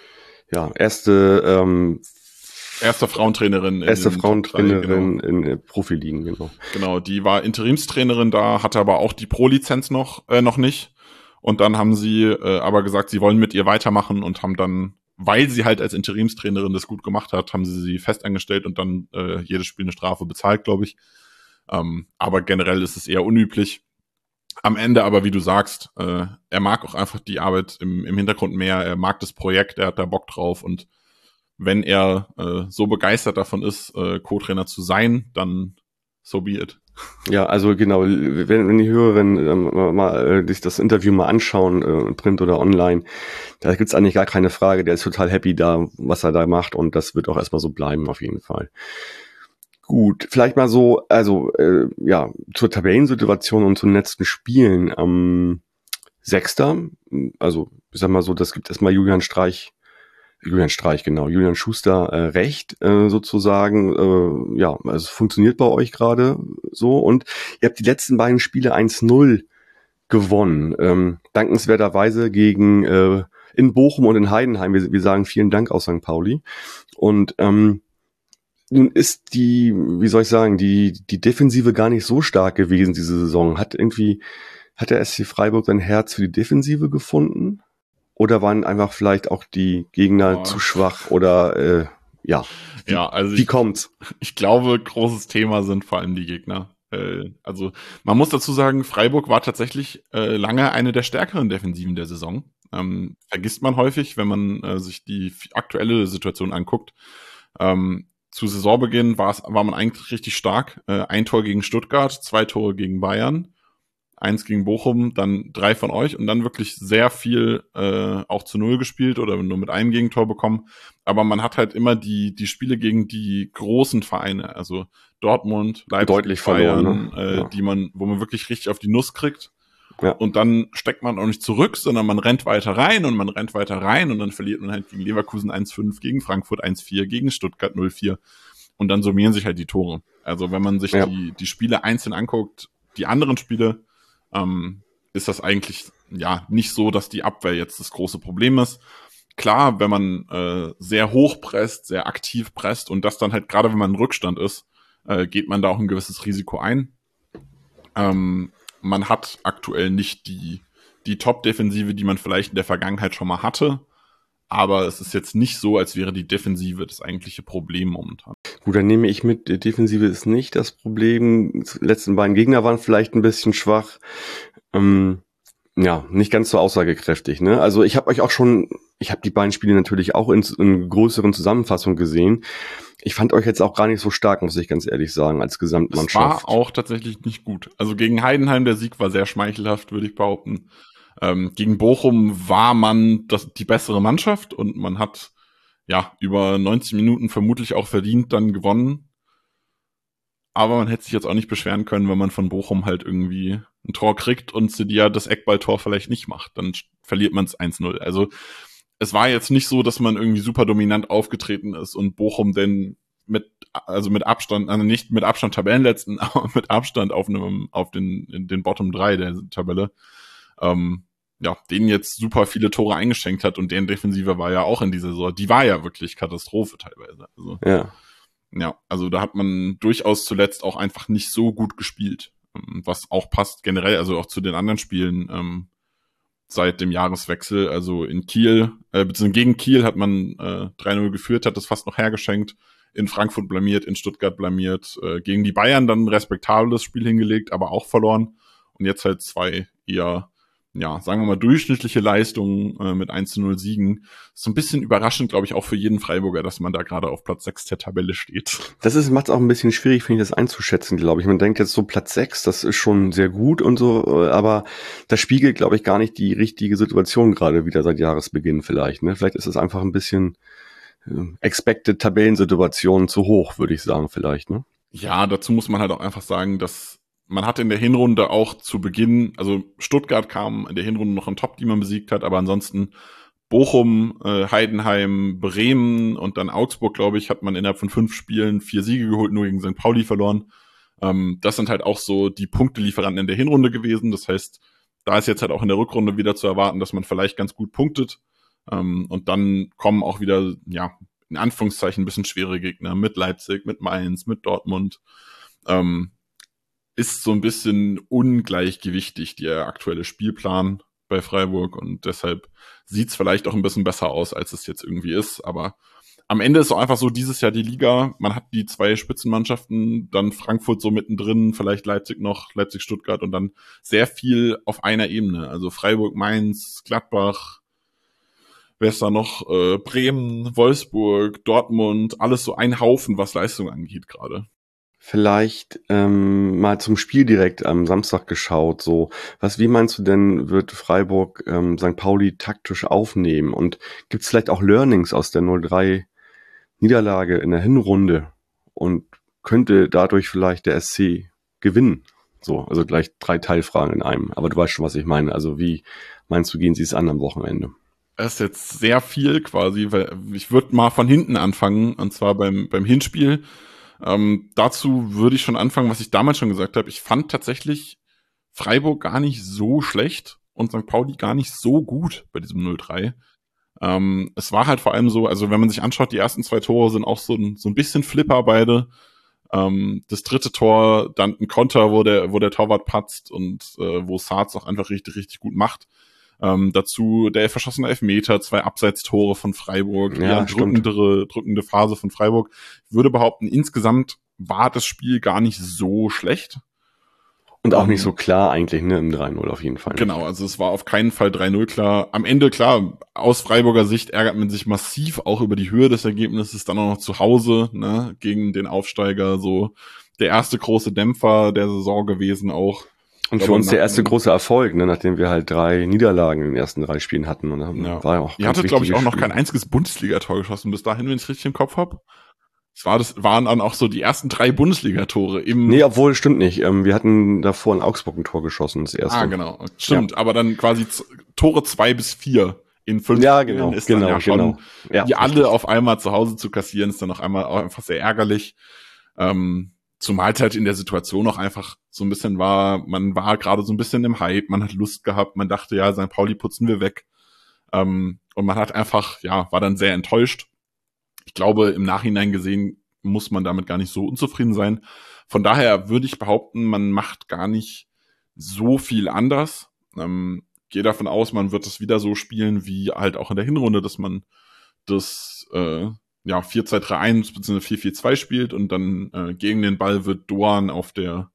ja, erste ähm,
erste Frauentrainerin.
Erste in Frauentrainerin drei, genau. in Profiligen, genau.
Genau, die war Interimstrainerin da, hatte aber auch die Pro-Lizenz noch äh, noch nicht. Und dann haben sie äh, aber gesagt, sie wollen mit ihr weitermachen und haben dann, weil sie halt als Interimstrainerin das gut gemacht hat, haben sie sie festangestellt und dann äh, jedes Spiel eine Strafe bezahlt, glaube ich. Ähm, aber generell ist es eher unüblich. Am Ende aber, wie du sagst, äh, er mag auch einfach die Arbeit im, im Hintergrund mehr, er mag das Projekt, er hat da Bock drauf und wenn er äh, so begeistert davon ist, äh, Co-Trainer zu sein, dann so be it.
Ja, also genau, wenn, wenn die Hörerinnen ähm, mal äh, sich das Interview mal anschauen, äh, Print oder online, da gibt's eigentlich gar keine Frage, der ist total happy da, was er da macht und das wird auch erstmal so bleiben auf jeden Fall. Gut, vielleicht mal so, also äh, ja, zur Tabellensituation und zu den letzten Spielen. Ähm, Sechster, also ich sag mal so, das gibt erstmal Julian Streich, Julian Streich, genau, Julian Schuster äh, recht, äh, sozusagen. Äh, ja, also es funktioniert bei euch gerade so und ihr habt die letzten beiden Spiele eins null gewonnen. Ähm, dankenswerterweise gegen äh, in Bochum und in Heidenheim. Wir, wir sagen vielen Dank aus Sankt Pauli. Und ähm, nun ist die, wie soll ich sagen, die die Defensive gar nicht so stark gewesen diese Saison. Hat irgendwie, hat der S C Freiburg sein Herz für die Defensive gefunden? Oder waren einfach vielleicht auch die Gegner oh. zu schwach? Oder äh, ja, wie,
ja, also
wie
ich,
kommt's?
Ich glaube, großes Thema sind vor allem die Gegner. Äh, also man muss dazu sagen, Freiburg war tatsächlich äh, lange eine der stärkeren Defensiven der Saison. Ähm, vergisst man häufig, wenn man äh, sich die aktuelle Situation anguckt. Ähm, zu Saisonbeginn war es, war man eigentlich richtig stark. Äh, ein Tor gegen Stuttgart, zwei Tore gegen Bayern, eins gegen Bochum, dann drei von euch und dann wirklich sehr viel äh, auch zu Null gespielt oder nur mit einem Gegentor bekommen. Aber man hat halt immer die die Spiele gegen die großen Vereine, also Dortmund, Leipzig,
deutlich verloren,
Bayern,
ne?
äh,
Ja.
die man, wo man wirklich richtig auf die Nuss kriegt.
Ja.
Und dann steckt man auch nicht zurück, sondern man rennt weiter rein und man rennt weiter rein und dann verliert man halt gegen Leverkusen eins fünf, gegen Frankfurt eins vier, gegen Stuttgart null vier und dann summieren sich halt die Tore. Also wenn man sich
Ja.
die die Spiele einzeln anguckt, die anderen Spiele, ähm, ist das eigentlich ja nicht so, dass die Abwehr jetzt das große Problem ist. Klar, wenn man äh, sehr hoch presst, sehr aktiv presst und das dann halt gerade, wenn man in Rückstand ist, äh, geht man da auch ein gewisses Risiko ein. Ähm, man hat aktuell nicht die, die Top-Defensive, die man vielleicht in der Vergangenheit schon mal hatte. Aber es ist jetzt nicht so, als wäre die Defensive das eigentliche Problem momentan.
Gut, dann nehme ich mit, die Defensive ist nicht das Problem. Die letzten beiden Gegner waren vielleicht ein bisschen schwach. Ähm, ja, nicht ganz so aussagekräftig, ne? Also ich habe euch auch schon, ich habe die beiden Spiele natürlich auch in, in größeren Zusammenfassungen gesehen. Ich fand euch jetzt auch gar nicht so stark, muss ich ganz ehrlich sagen, als Gesamtmannschaft.
Es war auch tatsächlich nicht gut. Also gegen Heidenheim, der Sieg war sehr schmeichelhaft, würde ich behaupten. Ähm, gegen Bochum war man das, die bessere Mannschaft und man hat ja über neunzig Minuten vermutlich auch verdient dann gewonnen. Aber man hätte sich jetzt auch nicht beschweren können, wenn man von Bochum halt irgendwie ein Tor kriegt und Sedia das Eckballtor vielleicht nicht macht. Dann verliert man es eins null. Also es war jetzt nicht so, dass man irgendwie super dominant aufgetreten ist und Bochum denn mit, also mit Abstand, also nicht mit Abstand Tabellenletzten, aber mit Abstand auf einem, auf den, in den Bottom drei der Tabelle, ähm, ja, denen jetzt super viele Tore eingeschenkt hat und deren Defensive war ja auch in dieser Saison, die war ja wirklich Katastrophe teilweise. Also,
Ja.
ja, also da hat man durchaus zuletzt auch einfach nicht so gut gespielt, was auch passt generell, also auch zu den anderen Spielen, ähm, seit dem Jahreswechsel, also in Kiel, äh, beziehungsweise gegen Kiel hat man äh, drei null geführt, hat das fast noch hergeschenkt, in Frankfurt blamiert, in Stuttgart blamiert, äh, gegen die Bayern dann ein respektables Spiel hingelegt, aber auch verloren und jetzt halt zwei eher, ja, sagen wir mal, durchschnittliche Leistungen äh, mit eins zu null Siegen. Ist so ein bisschen überraschend, glaube ich, auch für jeden Freiburger, dass man da gerade auf Platz sechs der Tabelle steht.
Das ist, macht es auch ein bisschen schwierig, finde ich, das einzuschätzen, glaube ich. Man denkt jetzt so Platz sechs, das ist schon sehr gut und so, aber das spiegelt, glaube ich, gar nicht die richtige Situation gerade wieder seit Jahresbeginn vielleicht. Ne? Vielleicht ist es einfach ein bisschen äh, expected Tabellensituation zu hoch, würde ich sagen, vielleicht. Ne?
Ja, dazu muss man halt auch einfach sagen, dass man hatte in der Hinrunde auch zu Beginn, also Stuttgart kam in der Hinrunde noch ein Top, die man besiegt hat, aber ansonsten Bochum, äh, Heidenheim, Bremen und dann Augsburg, glaube ich, hat man innerhalb von fünf Spielen vier Siege geholt, nur gegen Sankt Pauli verloren. Ähm, das sind halt auch so die Punktelieferanten in der Hinrunde gewesen. Das heißt, da ist jetzt halt auch in der Rückrunde wieder zu erwarten, dass man vielleicht ganz gut punktet. Ähm, und dann kommen auch wieder, ja, in Anführungszeichen ein bisschen schwere Gegner mit Leipzig, mit Mainz, mit Dortmund. Ähm, ist so ein bisschen ungleichgewichtig, der aktuelle Spielplan bei Freiburg und deshalb sieht's vielleicht auch ein bisschen besser aus, als es jetzt irgendwie ist, aber am Ende ist auch einfach so dieses Jahr die Liga, man hat die zwei Spitzenmannschaften, dann Frankfurt so mittendrin, vielleicht Leipzig noch, Leipzig-Stuttgart und dann sehr viel auf einer Ebene, also Freiburg, Mainz, Gladbach, wer ist da noch, äh, Bremen, Wolfsburg, Dortmund, alles so ein Haufen, was Leistung angeht gerade.
Vielleicht ähm, mal zum Spiel direkt am Samstag geschaut. So, was, wie meinst du denn, wird Freiburg ähm, Sankt Pauli taktisch aufnehmen? Und gibt es vielleicht auch Learnings aus der null drei Niederlage in der Hinrunde? Und könnte dadurch vielleicht der S C gewinnen? So, also gleich drei Teilfragen in einem. Aber du weißt schon, was ich meine. Also wie meinst du, gehen sie es an am Wochenende?
Das ist jetzt sehr viel quasi, weil ich würde mal von hinten anfangen, und zwar beim beim Hinspiel. Ähm, dazu würde ich schon anfangen, was ich damals schon gesagt habe. Ich fand tatsächlich Freiburg gar nicht so schlecht und Sankt Pauli gar nicht so gut bei diesem null drei. Ähm, es war halt vor allem so, also wenn man sich anschaut, die ersten zwei Tore sind auch so ein, so ein bisschen Flipper beide. Ähm, das dritte Tor, dann ein Konter, wo der, wo der Torwart patzt und äh, wo Saaz auch einfach richtig, richtig gut macht. Ähm, dazu der verschossene Elfmeter, zwei Abseitstore von Freiburg,
ja,
eher drückendere, drückende Phase von Freiburg. Ich würde behaupten, insgesamt war das Spiel gar nicht so schlecht.
Und auch um, nicht so klar eigentlich, ne, im drei null auf jeden Fall.
Genau, nicht. Also es war auf keinen Fall drei null klar. Am Ende, klar, aus Freiburger Sicht ärgert man sich massiv auch über die Höhe des Ergebnisses, dann auch noch zu Hause, ne, gegen den Aufsteiger, so der erste große Dämpfer der Saison gewesen auch.
Und für uns der erste große Erfolg, ne, nachdem wir halt drei Niederlagen in den ersten drei Spielen hatten. Und
ja.
war ja auch
Ihr hattet, glaube ich, auch noch kein einziges Bundesligator geschossen bis dahin, wenn ich es richtig im Kopf habe. Es war das, waren dann auch so die ersten drei Bundesligatore im.
Nee, obwohl, stimmt nicht. Wir hatten davor in Augsburg ein Tor geschossen, das erste.
Ah, genau. Stimmt, ja. Aber dann quasi z- Tore zwei bis vier in fünf
ja,
Spielen
genau,
ist
genau,
dann ja schon,
genau. Ja,
die alle auf einmal zu Hause zu kassieren, ist dann auch einmal auch einfach sehr ärgerlich. Ähm, zumal es halt in der Situation auch einfach so ein bisschen war, man war gerade so ein bisschen im Hype, man hat Lust gehabt, man dachte, ja, Sankt Pauli putzen wir weg. Ähm, und man hat einfach, ja, war dann sehr enttäuscht. Ich glaube, im Nachhinein gesehen muss man damit gar nicht so unzufrieden sein. Von daher würde ich behaupten, man macht gar nicht so viel anders. Ähm, gehe davon aus, man wird es wieder so spielen wie halt auch in der Hinrunde, dass man das äh, ja vier zwei drei eins bzw. vier vier zwei spielt und dann äh, gegen den Ball wird Doan auf der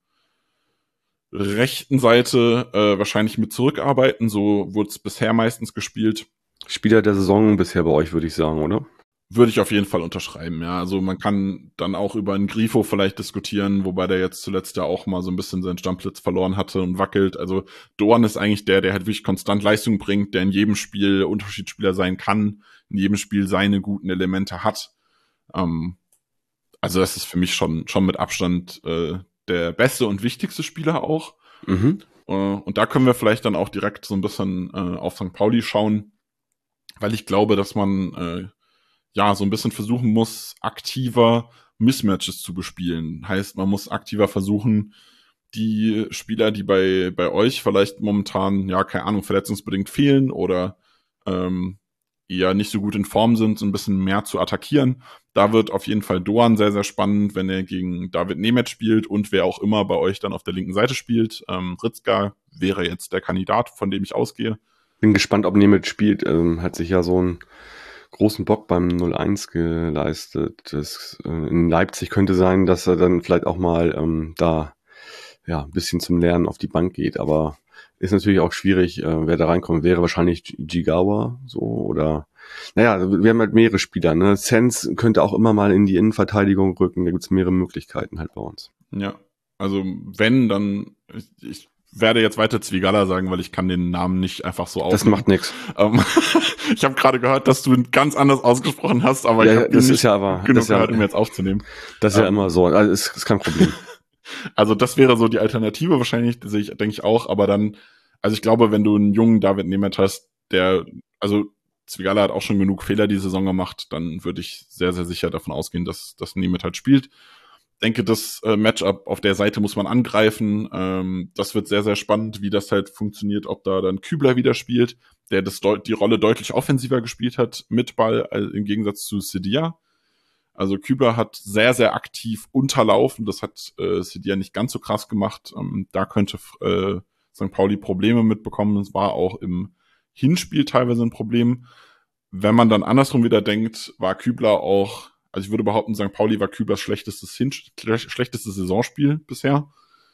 rechten Seite äh, wahrscheinlich mit zurückarbeiten. So wurde es bisher meistens gespielt.
Spieler der Saison bisher bei euch, würde ich sagen, oder?
Würde ich auf jeden Fall unterschreiben, ja. Also man kann dann auch über einen Grifo vielleicht diskutieren, wobei der jetzt zuletzt ja auch mal so ein bisschen seinen Stammplatz verloren hatte und wackelt. Also Doan ist eigentlich der, der halt wirklich konstant Leistung bringt, der in jedem Spiel Unterschiedsspieler sein kann, in jedem Spiel seine guten Elemente hat. Ähm, also das ist für mich schon schon mit Abstand äh, der beste und wichtigste Spieler auch.
Mhm.
Äh, und da können wir vielleicht dann auch direkt so ein bisschen äh, auf Sankt Pauli schauen, weil ich glaube, dass man äh, ja so ein bisschen versuchen muss, aktiver Mismatches zu bespielen. Heißt, man muss aktiver versuchen, die Spieler, die bei bei euch vielleicht momentan, ja, keine Ahnung, verletzungsbedingt fehlen oder ähm, eher nicht so gut in Form sind, so ein bisschen mehr zu attackieren. Da wird auf jeden Fall Doan sehr, sehr spannend, wenn er gegen David Nemeth spielt und wer auch immer bei euch dann auf der linken Seite spielt. Ähm, Ritzka wäre jetzt der Kandidat, von dem ich ausgehe.
Bin gespannt, ob Nemeth spielt. Ähm, hat sich ja so einen großen Bock beim null eins geleistet. Das, äh, in Leipzig könnte sein, dass er dann vielleicht auch mal ähm, da ja ein bisschen zum Lernen auf die Bank geht, aber ist natürlich auch schwierig, äh, wer da reinkommt. Wäre wahrscheinlich Jigawa so oder naja, wir haben halt mehrere Spieler. Ne? Sens könnte auch immer mal in die Innenverteidigung rücken. Da gibt's mehrere Möglichkeiten halt bei uns.
Ja, also wenn, dann ich, ich werde jetzt weiter Zwigala sagen, weil ich kann den Namen nicht einfach so aufnehmen.
Das macht nichts.
Ähm, ich habe gerade gehört, dass du ihn ganz anders ausgesprochen hast, aber
ja,
ich habe
das
nicht
ist ja aber
genug
das ist ja,
gehört, um jetzt aufzunehmen.
Das ist
ähm,
ja immer so. Also ist, ist kein Problem.
Also das wäre so die Alternative wahrscheinlich, sehe ich, denke ich auch, aber dann, also ich glaube, wenn du einen jungen David Nemeth hast, der, also Zwigala hat auch schon genug Fehler die Saison gemacht, dann würde ich sehr, sehr sicher davon ausgehen, dass, dass Nemeth halt spielt. Denke, das äh, Matchup auf der Seite muss man angreifen. Ähm, das wird sehr, sehr spannend, wie das halt funktioniert, ob da dann Kübler wieder spielt, der das deut- die Rolle deutlich offensiver gespielt hat mit Ball, äh, im Gegensatz zu Sidia. Also Kübler hat sehr, sehr aktiv unterlaufen. Das hat äh, Sidia nicht ganz so krass gemacht. Ähm, da könnte äh, Sankt Pauli Probleme mitbekommen. Das war auch im Hinspiel teilweise ein Problem. Wenn man dann andersrum wieder denkt, war Kübler auch, also ich würde behaupten, Sankt Pauli war Küblers schlechtestes, Hin- schlechtestes Saisonspiel bisher.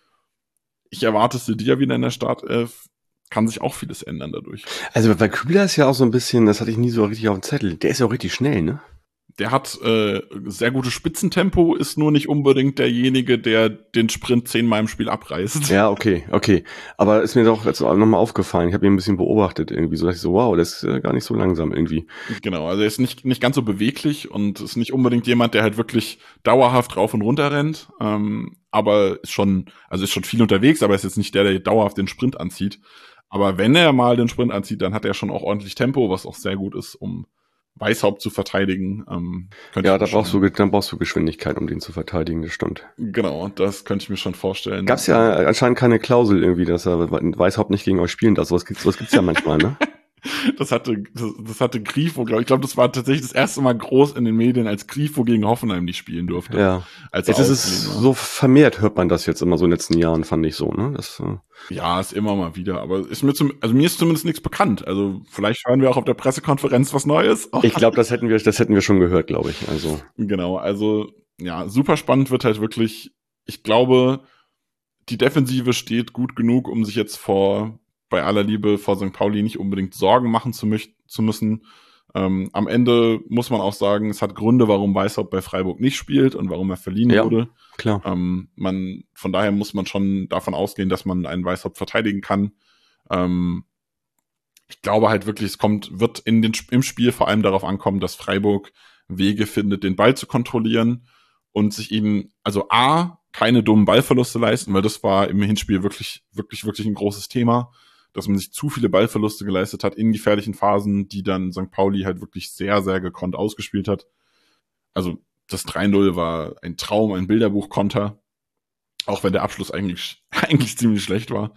Ich erwarte Sidia wieder in der Startelf. Kann sich auch vieles ändern dadurch.
Also bei Kübler ist ja auch so ein bisschen, das hatte ich nie so richtig auf dem Zettel, der ist ja auch richtig schnell, ne?
Der hat äh, sehr gutes Spitzentempo, ist nur nicht unbedingt derjenige, der den Sprint zehnmal im Spiel abreißt.
Ja, okay, okay. Aber ist mir doch jetzt nochmal aufgefallen, ich habe ihn ein bisschen beobachtet irgendwie, so dass ich so, wow, der ist äh, gar nicht so langsam irgendwie.
Genau, also er ist nicht nicht ganz so beweglich und ist nicht unbedingt jemand, der halt wirklich dauerhaft rauf und runter rennt, ähm, aber ist schon, also ist schon viel unterwegs, aber ist jetzt nicht der, der dauerhaft den Sprint anzieht. Aber wenn er mal den Sprint anzieht, dann hat er schon auch ordentlich Tempo, was auch sehr gut ist, um Weishaupt zu verteidigen. Ähm,
ja, da brauchst du, dann brauchst du Geschwindigkeit, um den zu verteidigen, das stimmt.
Genau, das könnte ich mir schon vorstellen.
Gab's ja anscheinend keine Klausel irgendwie, dass er Weishaupt nicht gegen euch spielen darf. Sowas gibt's, sowas gibt's ja manchmal, ne?
Das hatte, das, das hatte Grifo, glaube ich. Ich glaube, das war tatsächlich das erste Mal groß in den Medien, als Grifo gegen Hoffenheim nicht spielen durfte.
Ja.
Als
jetzt ist es so vermehrt, hört man das jetzt immer so in den letzten Jahren, fand ich so, ne? Das, äh
ja, ist immer mal wieder, aber ist mir zum, also mir ist zumindest nichts bekannt. Also vielleicht hören wir auch auf der Pressekonferenz was Neues.
Ich glaube, das hätten wir, das hätten wir schon gehört, glaube ich. Also
genau, also ja, super spannend wird halt wirklich. Ich glaube, die Defensive steht gut genug, um sich jetzt vor, bei aller Liebe, vor Sankt Pauli nicht unbedingt Sorgen machen zu, mü- zu müssen. Ähm, am Ende muss man auch sagen, es hat Gründe, warum Weishaupt bei Freiburg nicht spielt und warum er verliehen
ja,
wurde.
Klar.
Ähm, man, von daher muss man schon davon ausgehen, dass man einen Weishaupt verteidigen kann. Ähm, ich glaube halt wirklich, es kommt, wird in den, im Spiel vor allem darauf ankommen, dass Freiburg Wege findet, den Ball zu kontrollieren und sich eben, also A, keine dummen Ballverluste leisten, weil das war im Hinspiel wirklich, wirklich, wirklich ein großes Thema, dass man sich zu viele Ballverluste geleistet hat in gefährlichen Phasen, die dann Sankt Pauli halt wirklich sehr, sehr gekonnt ausgespielt hat. Also das drei null war ein Traum, ein Bilderbuchkonter, auch wenn der Abschluss eigentlich, eigentlich ziemlich schlecht war.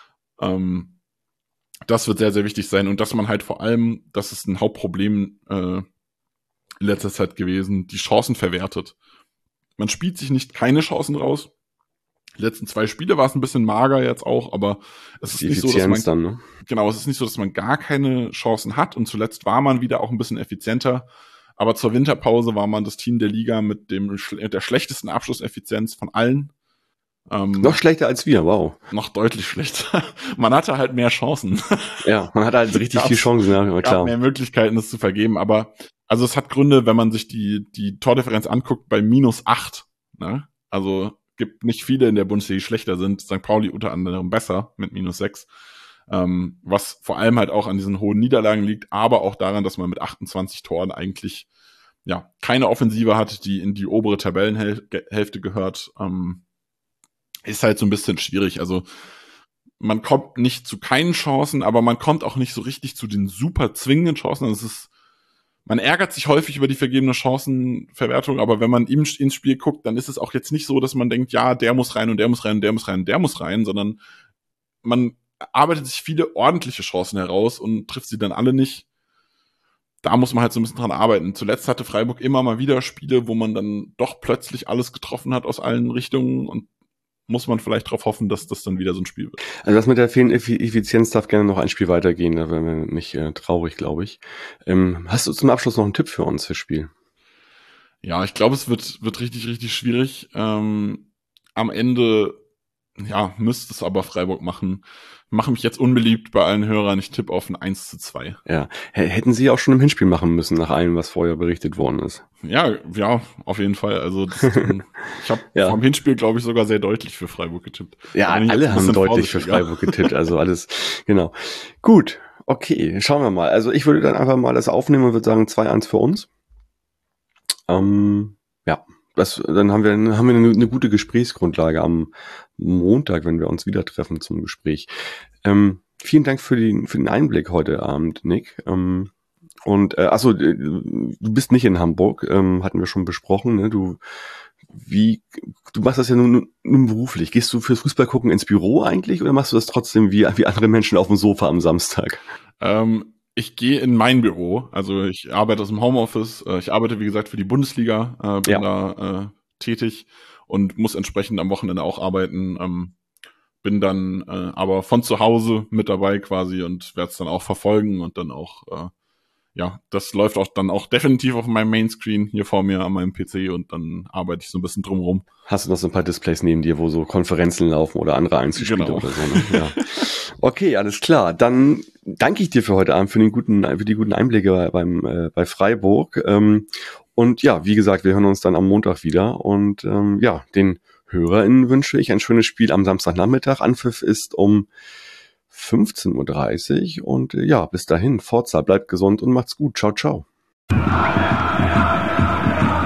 Ähm, das wird sehr, sehr wichtig sein und dass man halt vor allem, das ist ein Hauptproblem äh, in letzter Zeit gewesen, die Chancen verwertet. Man spielt sich nicht keine Chancen raus. Die letzten zwei Spiele war es ein bisschen mager jetzt auch, aber es ist nicht so, dass man
dann, ne?
genau, es ist nicht so, dass man gar keine Chancen hat und zuletzt war man wieder auch ein bisschen effizienter, aber zur Winterpause war man das Team der Liga mit dem der schlechtesten Abschlusseffizienz von allen.
Ähm, noch schlechter als wir, wow.
Noch deutlich schlechter. Man hatte halt mehr Chancen.
Ja, man hatte halt richtig viele Chancen, ja, klar.
Gab mehr Möglichkeiten, das zu vergeben, aber also es hat Gründe, wenn man sich die die Tordifferenz anguckt, bei minus acht, ne? Also gibt nicht viele in der Bundesliga, die schlechter sind. Sankt Pauli unter anderem besser mit minus sechs. Ähm, was vor allem halt auch an diesen hohen Niederlagen liegt, aber auch daran, dass man mit achtundzwanzig Toren eigentlich ja keine Offensive hat, die in die obere Tabellenhälfte gehört. Ähm, ist halt so ein bisschen schwierig. Also man kommt nicht zu keinen Chancen, aber man kommt auch nicht so richtig zu den super zwingenden Chancen. Also es ist, man ärgert sich häufig über die vergebene Chancenverwertung, aber wenn man im, ins Spiel guckt, dann ist es auch jetzt nicht so, dass man denkt, ja, der muss rein und der muss rein und der muss rein und der muss rein, sondern man arbeitet sich viele ordentliche Chancen heraus und trifft sie dann alle nicht. Da muss man halt so ein bisschen dran arbeiten. Zuletzt hatte Freiburg immer mal wieder Spiele, wo man dann doch plötzlich alles getroffen hat aus allen Richtungen und muss man vielleicht darauf hoffen, dass das dann wieder so ein Spiel wird.
Also das mit der fehlenden Effizienz darf gerne noch ein Spiel weitergehen, da wären wir nicht äh, traurig, glaube ich. Ähm, hast du zum Abschluss noch einen Tipp für uns fürs Spiel?
Ja, ich glaube, es wird wird richtig, richtig schwierig. Ähm, am Ende, ja, müsste es aber Freiburg machen. Mache mich jetzt unbeliebt bei allen Hörern. Ich tippe auf ein eins zu zwei.
Ja, H- hätten sie auch schon im Hinspiel machen müssen, nach allem, was vorher berichtet worden ist.
Ja, ja, auf jeden Fall. Also das, ich habe ja. vom Hinspiel, glaube ich, sogar sehr deutlich für Freiburg getippt.
Ja, alle haben deutlich für Freiburg getippt, also alles, genau. Gut, okay, schauen wir mal. Also ich würde dann einfach mal das aufnehmen und würde sagen zwei eins für uns. Ähm, ja, das, dann haben wir, dann haben wir eine, eine gute Gesprächsgrundlage am Montag, wenn wir uns wieder treffen zum Gespräch. Ähm, vielen Dank für den, für den Einblick heute Abend, Nick. Ähm, und äh, achso, du bist nicht in Hamburg, ähm, hatten wir schon besprochen. Ne? Du, wie, du machst das ja nun, nun beruflich. Gehst du fürs Fußball gucken ins Büro eigentlich oder machst du das trotzdem wie, wie andere Menschen auf dem Sofa am Samstag?
Ähm, ich gehe in mein Büro. Also ich arbeite aus dem Homeoffice. Ich arbeite, wie gesagt, für die Bundesliga. Äh, bin ja. da äh, tätig und muss entsprechend am Wochenende auch arbeiten. Ähm, bin dann äh, aber von zu Hause mit dabei quasi und werde es dann auch verfolgen und dann auch, äh, ja, das läuft auch dann auch definitiv auf meinem Mainscreen hier vor mir an meinem P C und dann arbeite ich so ein bisschen drumherum.
Hast du noch so ein paar Displays neben dir, wo so Konferenzen laufen oder andere Einzelspiele genau. oder so? Ne? Ja. Okay, alles klar. Dann danke ich dir für heute Abend für den guten, für die guten Einblicke beim äh, bei Freiburg. Ähm, und ja, wie gesagt, wir hören uns dann am Montag wieder und ähm, ja, den HörerInnen wünsche ich ein schönes Spiel am Samstagnachmittag. Anpfiff ist um fünfzehn Uhr dreißig und äh, ja, bis dahin, Forza, bleibt gesund und macht's gut. Ciao, ciao.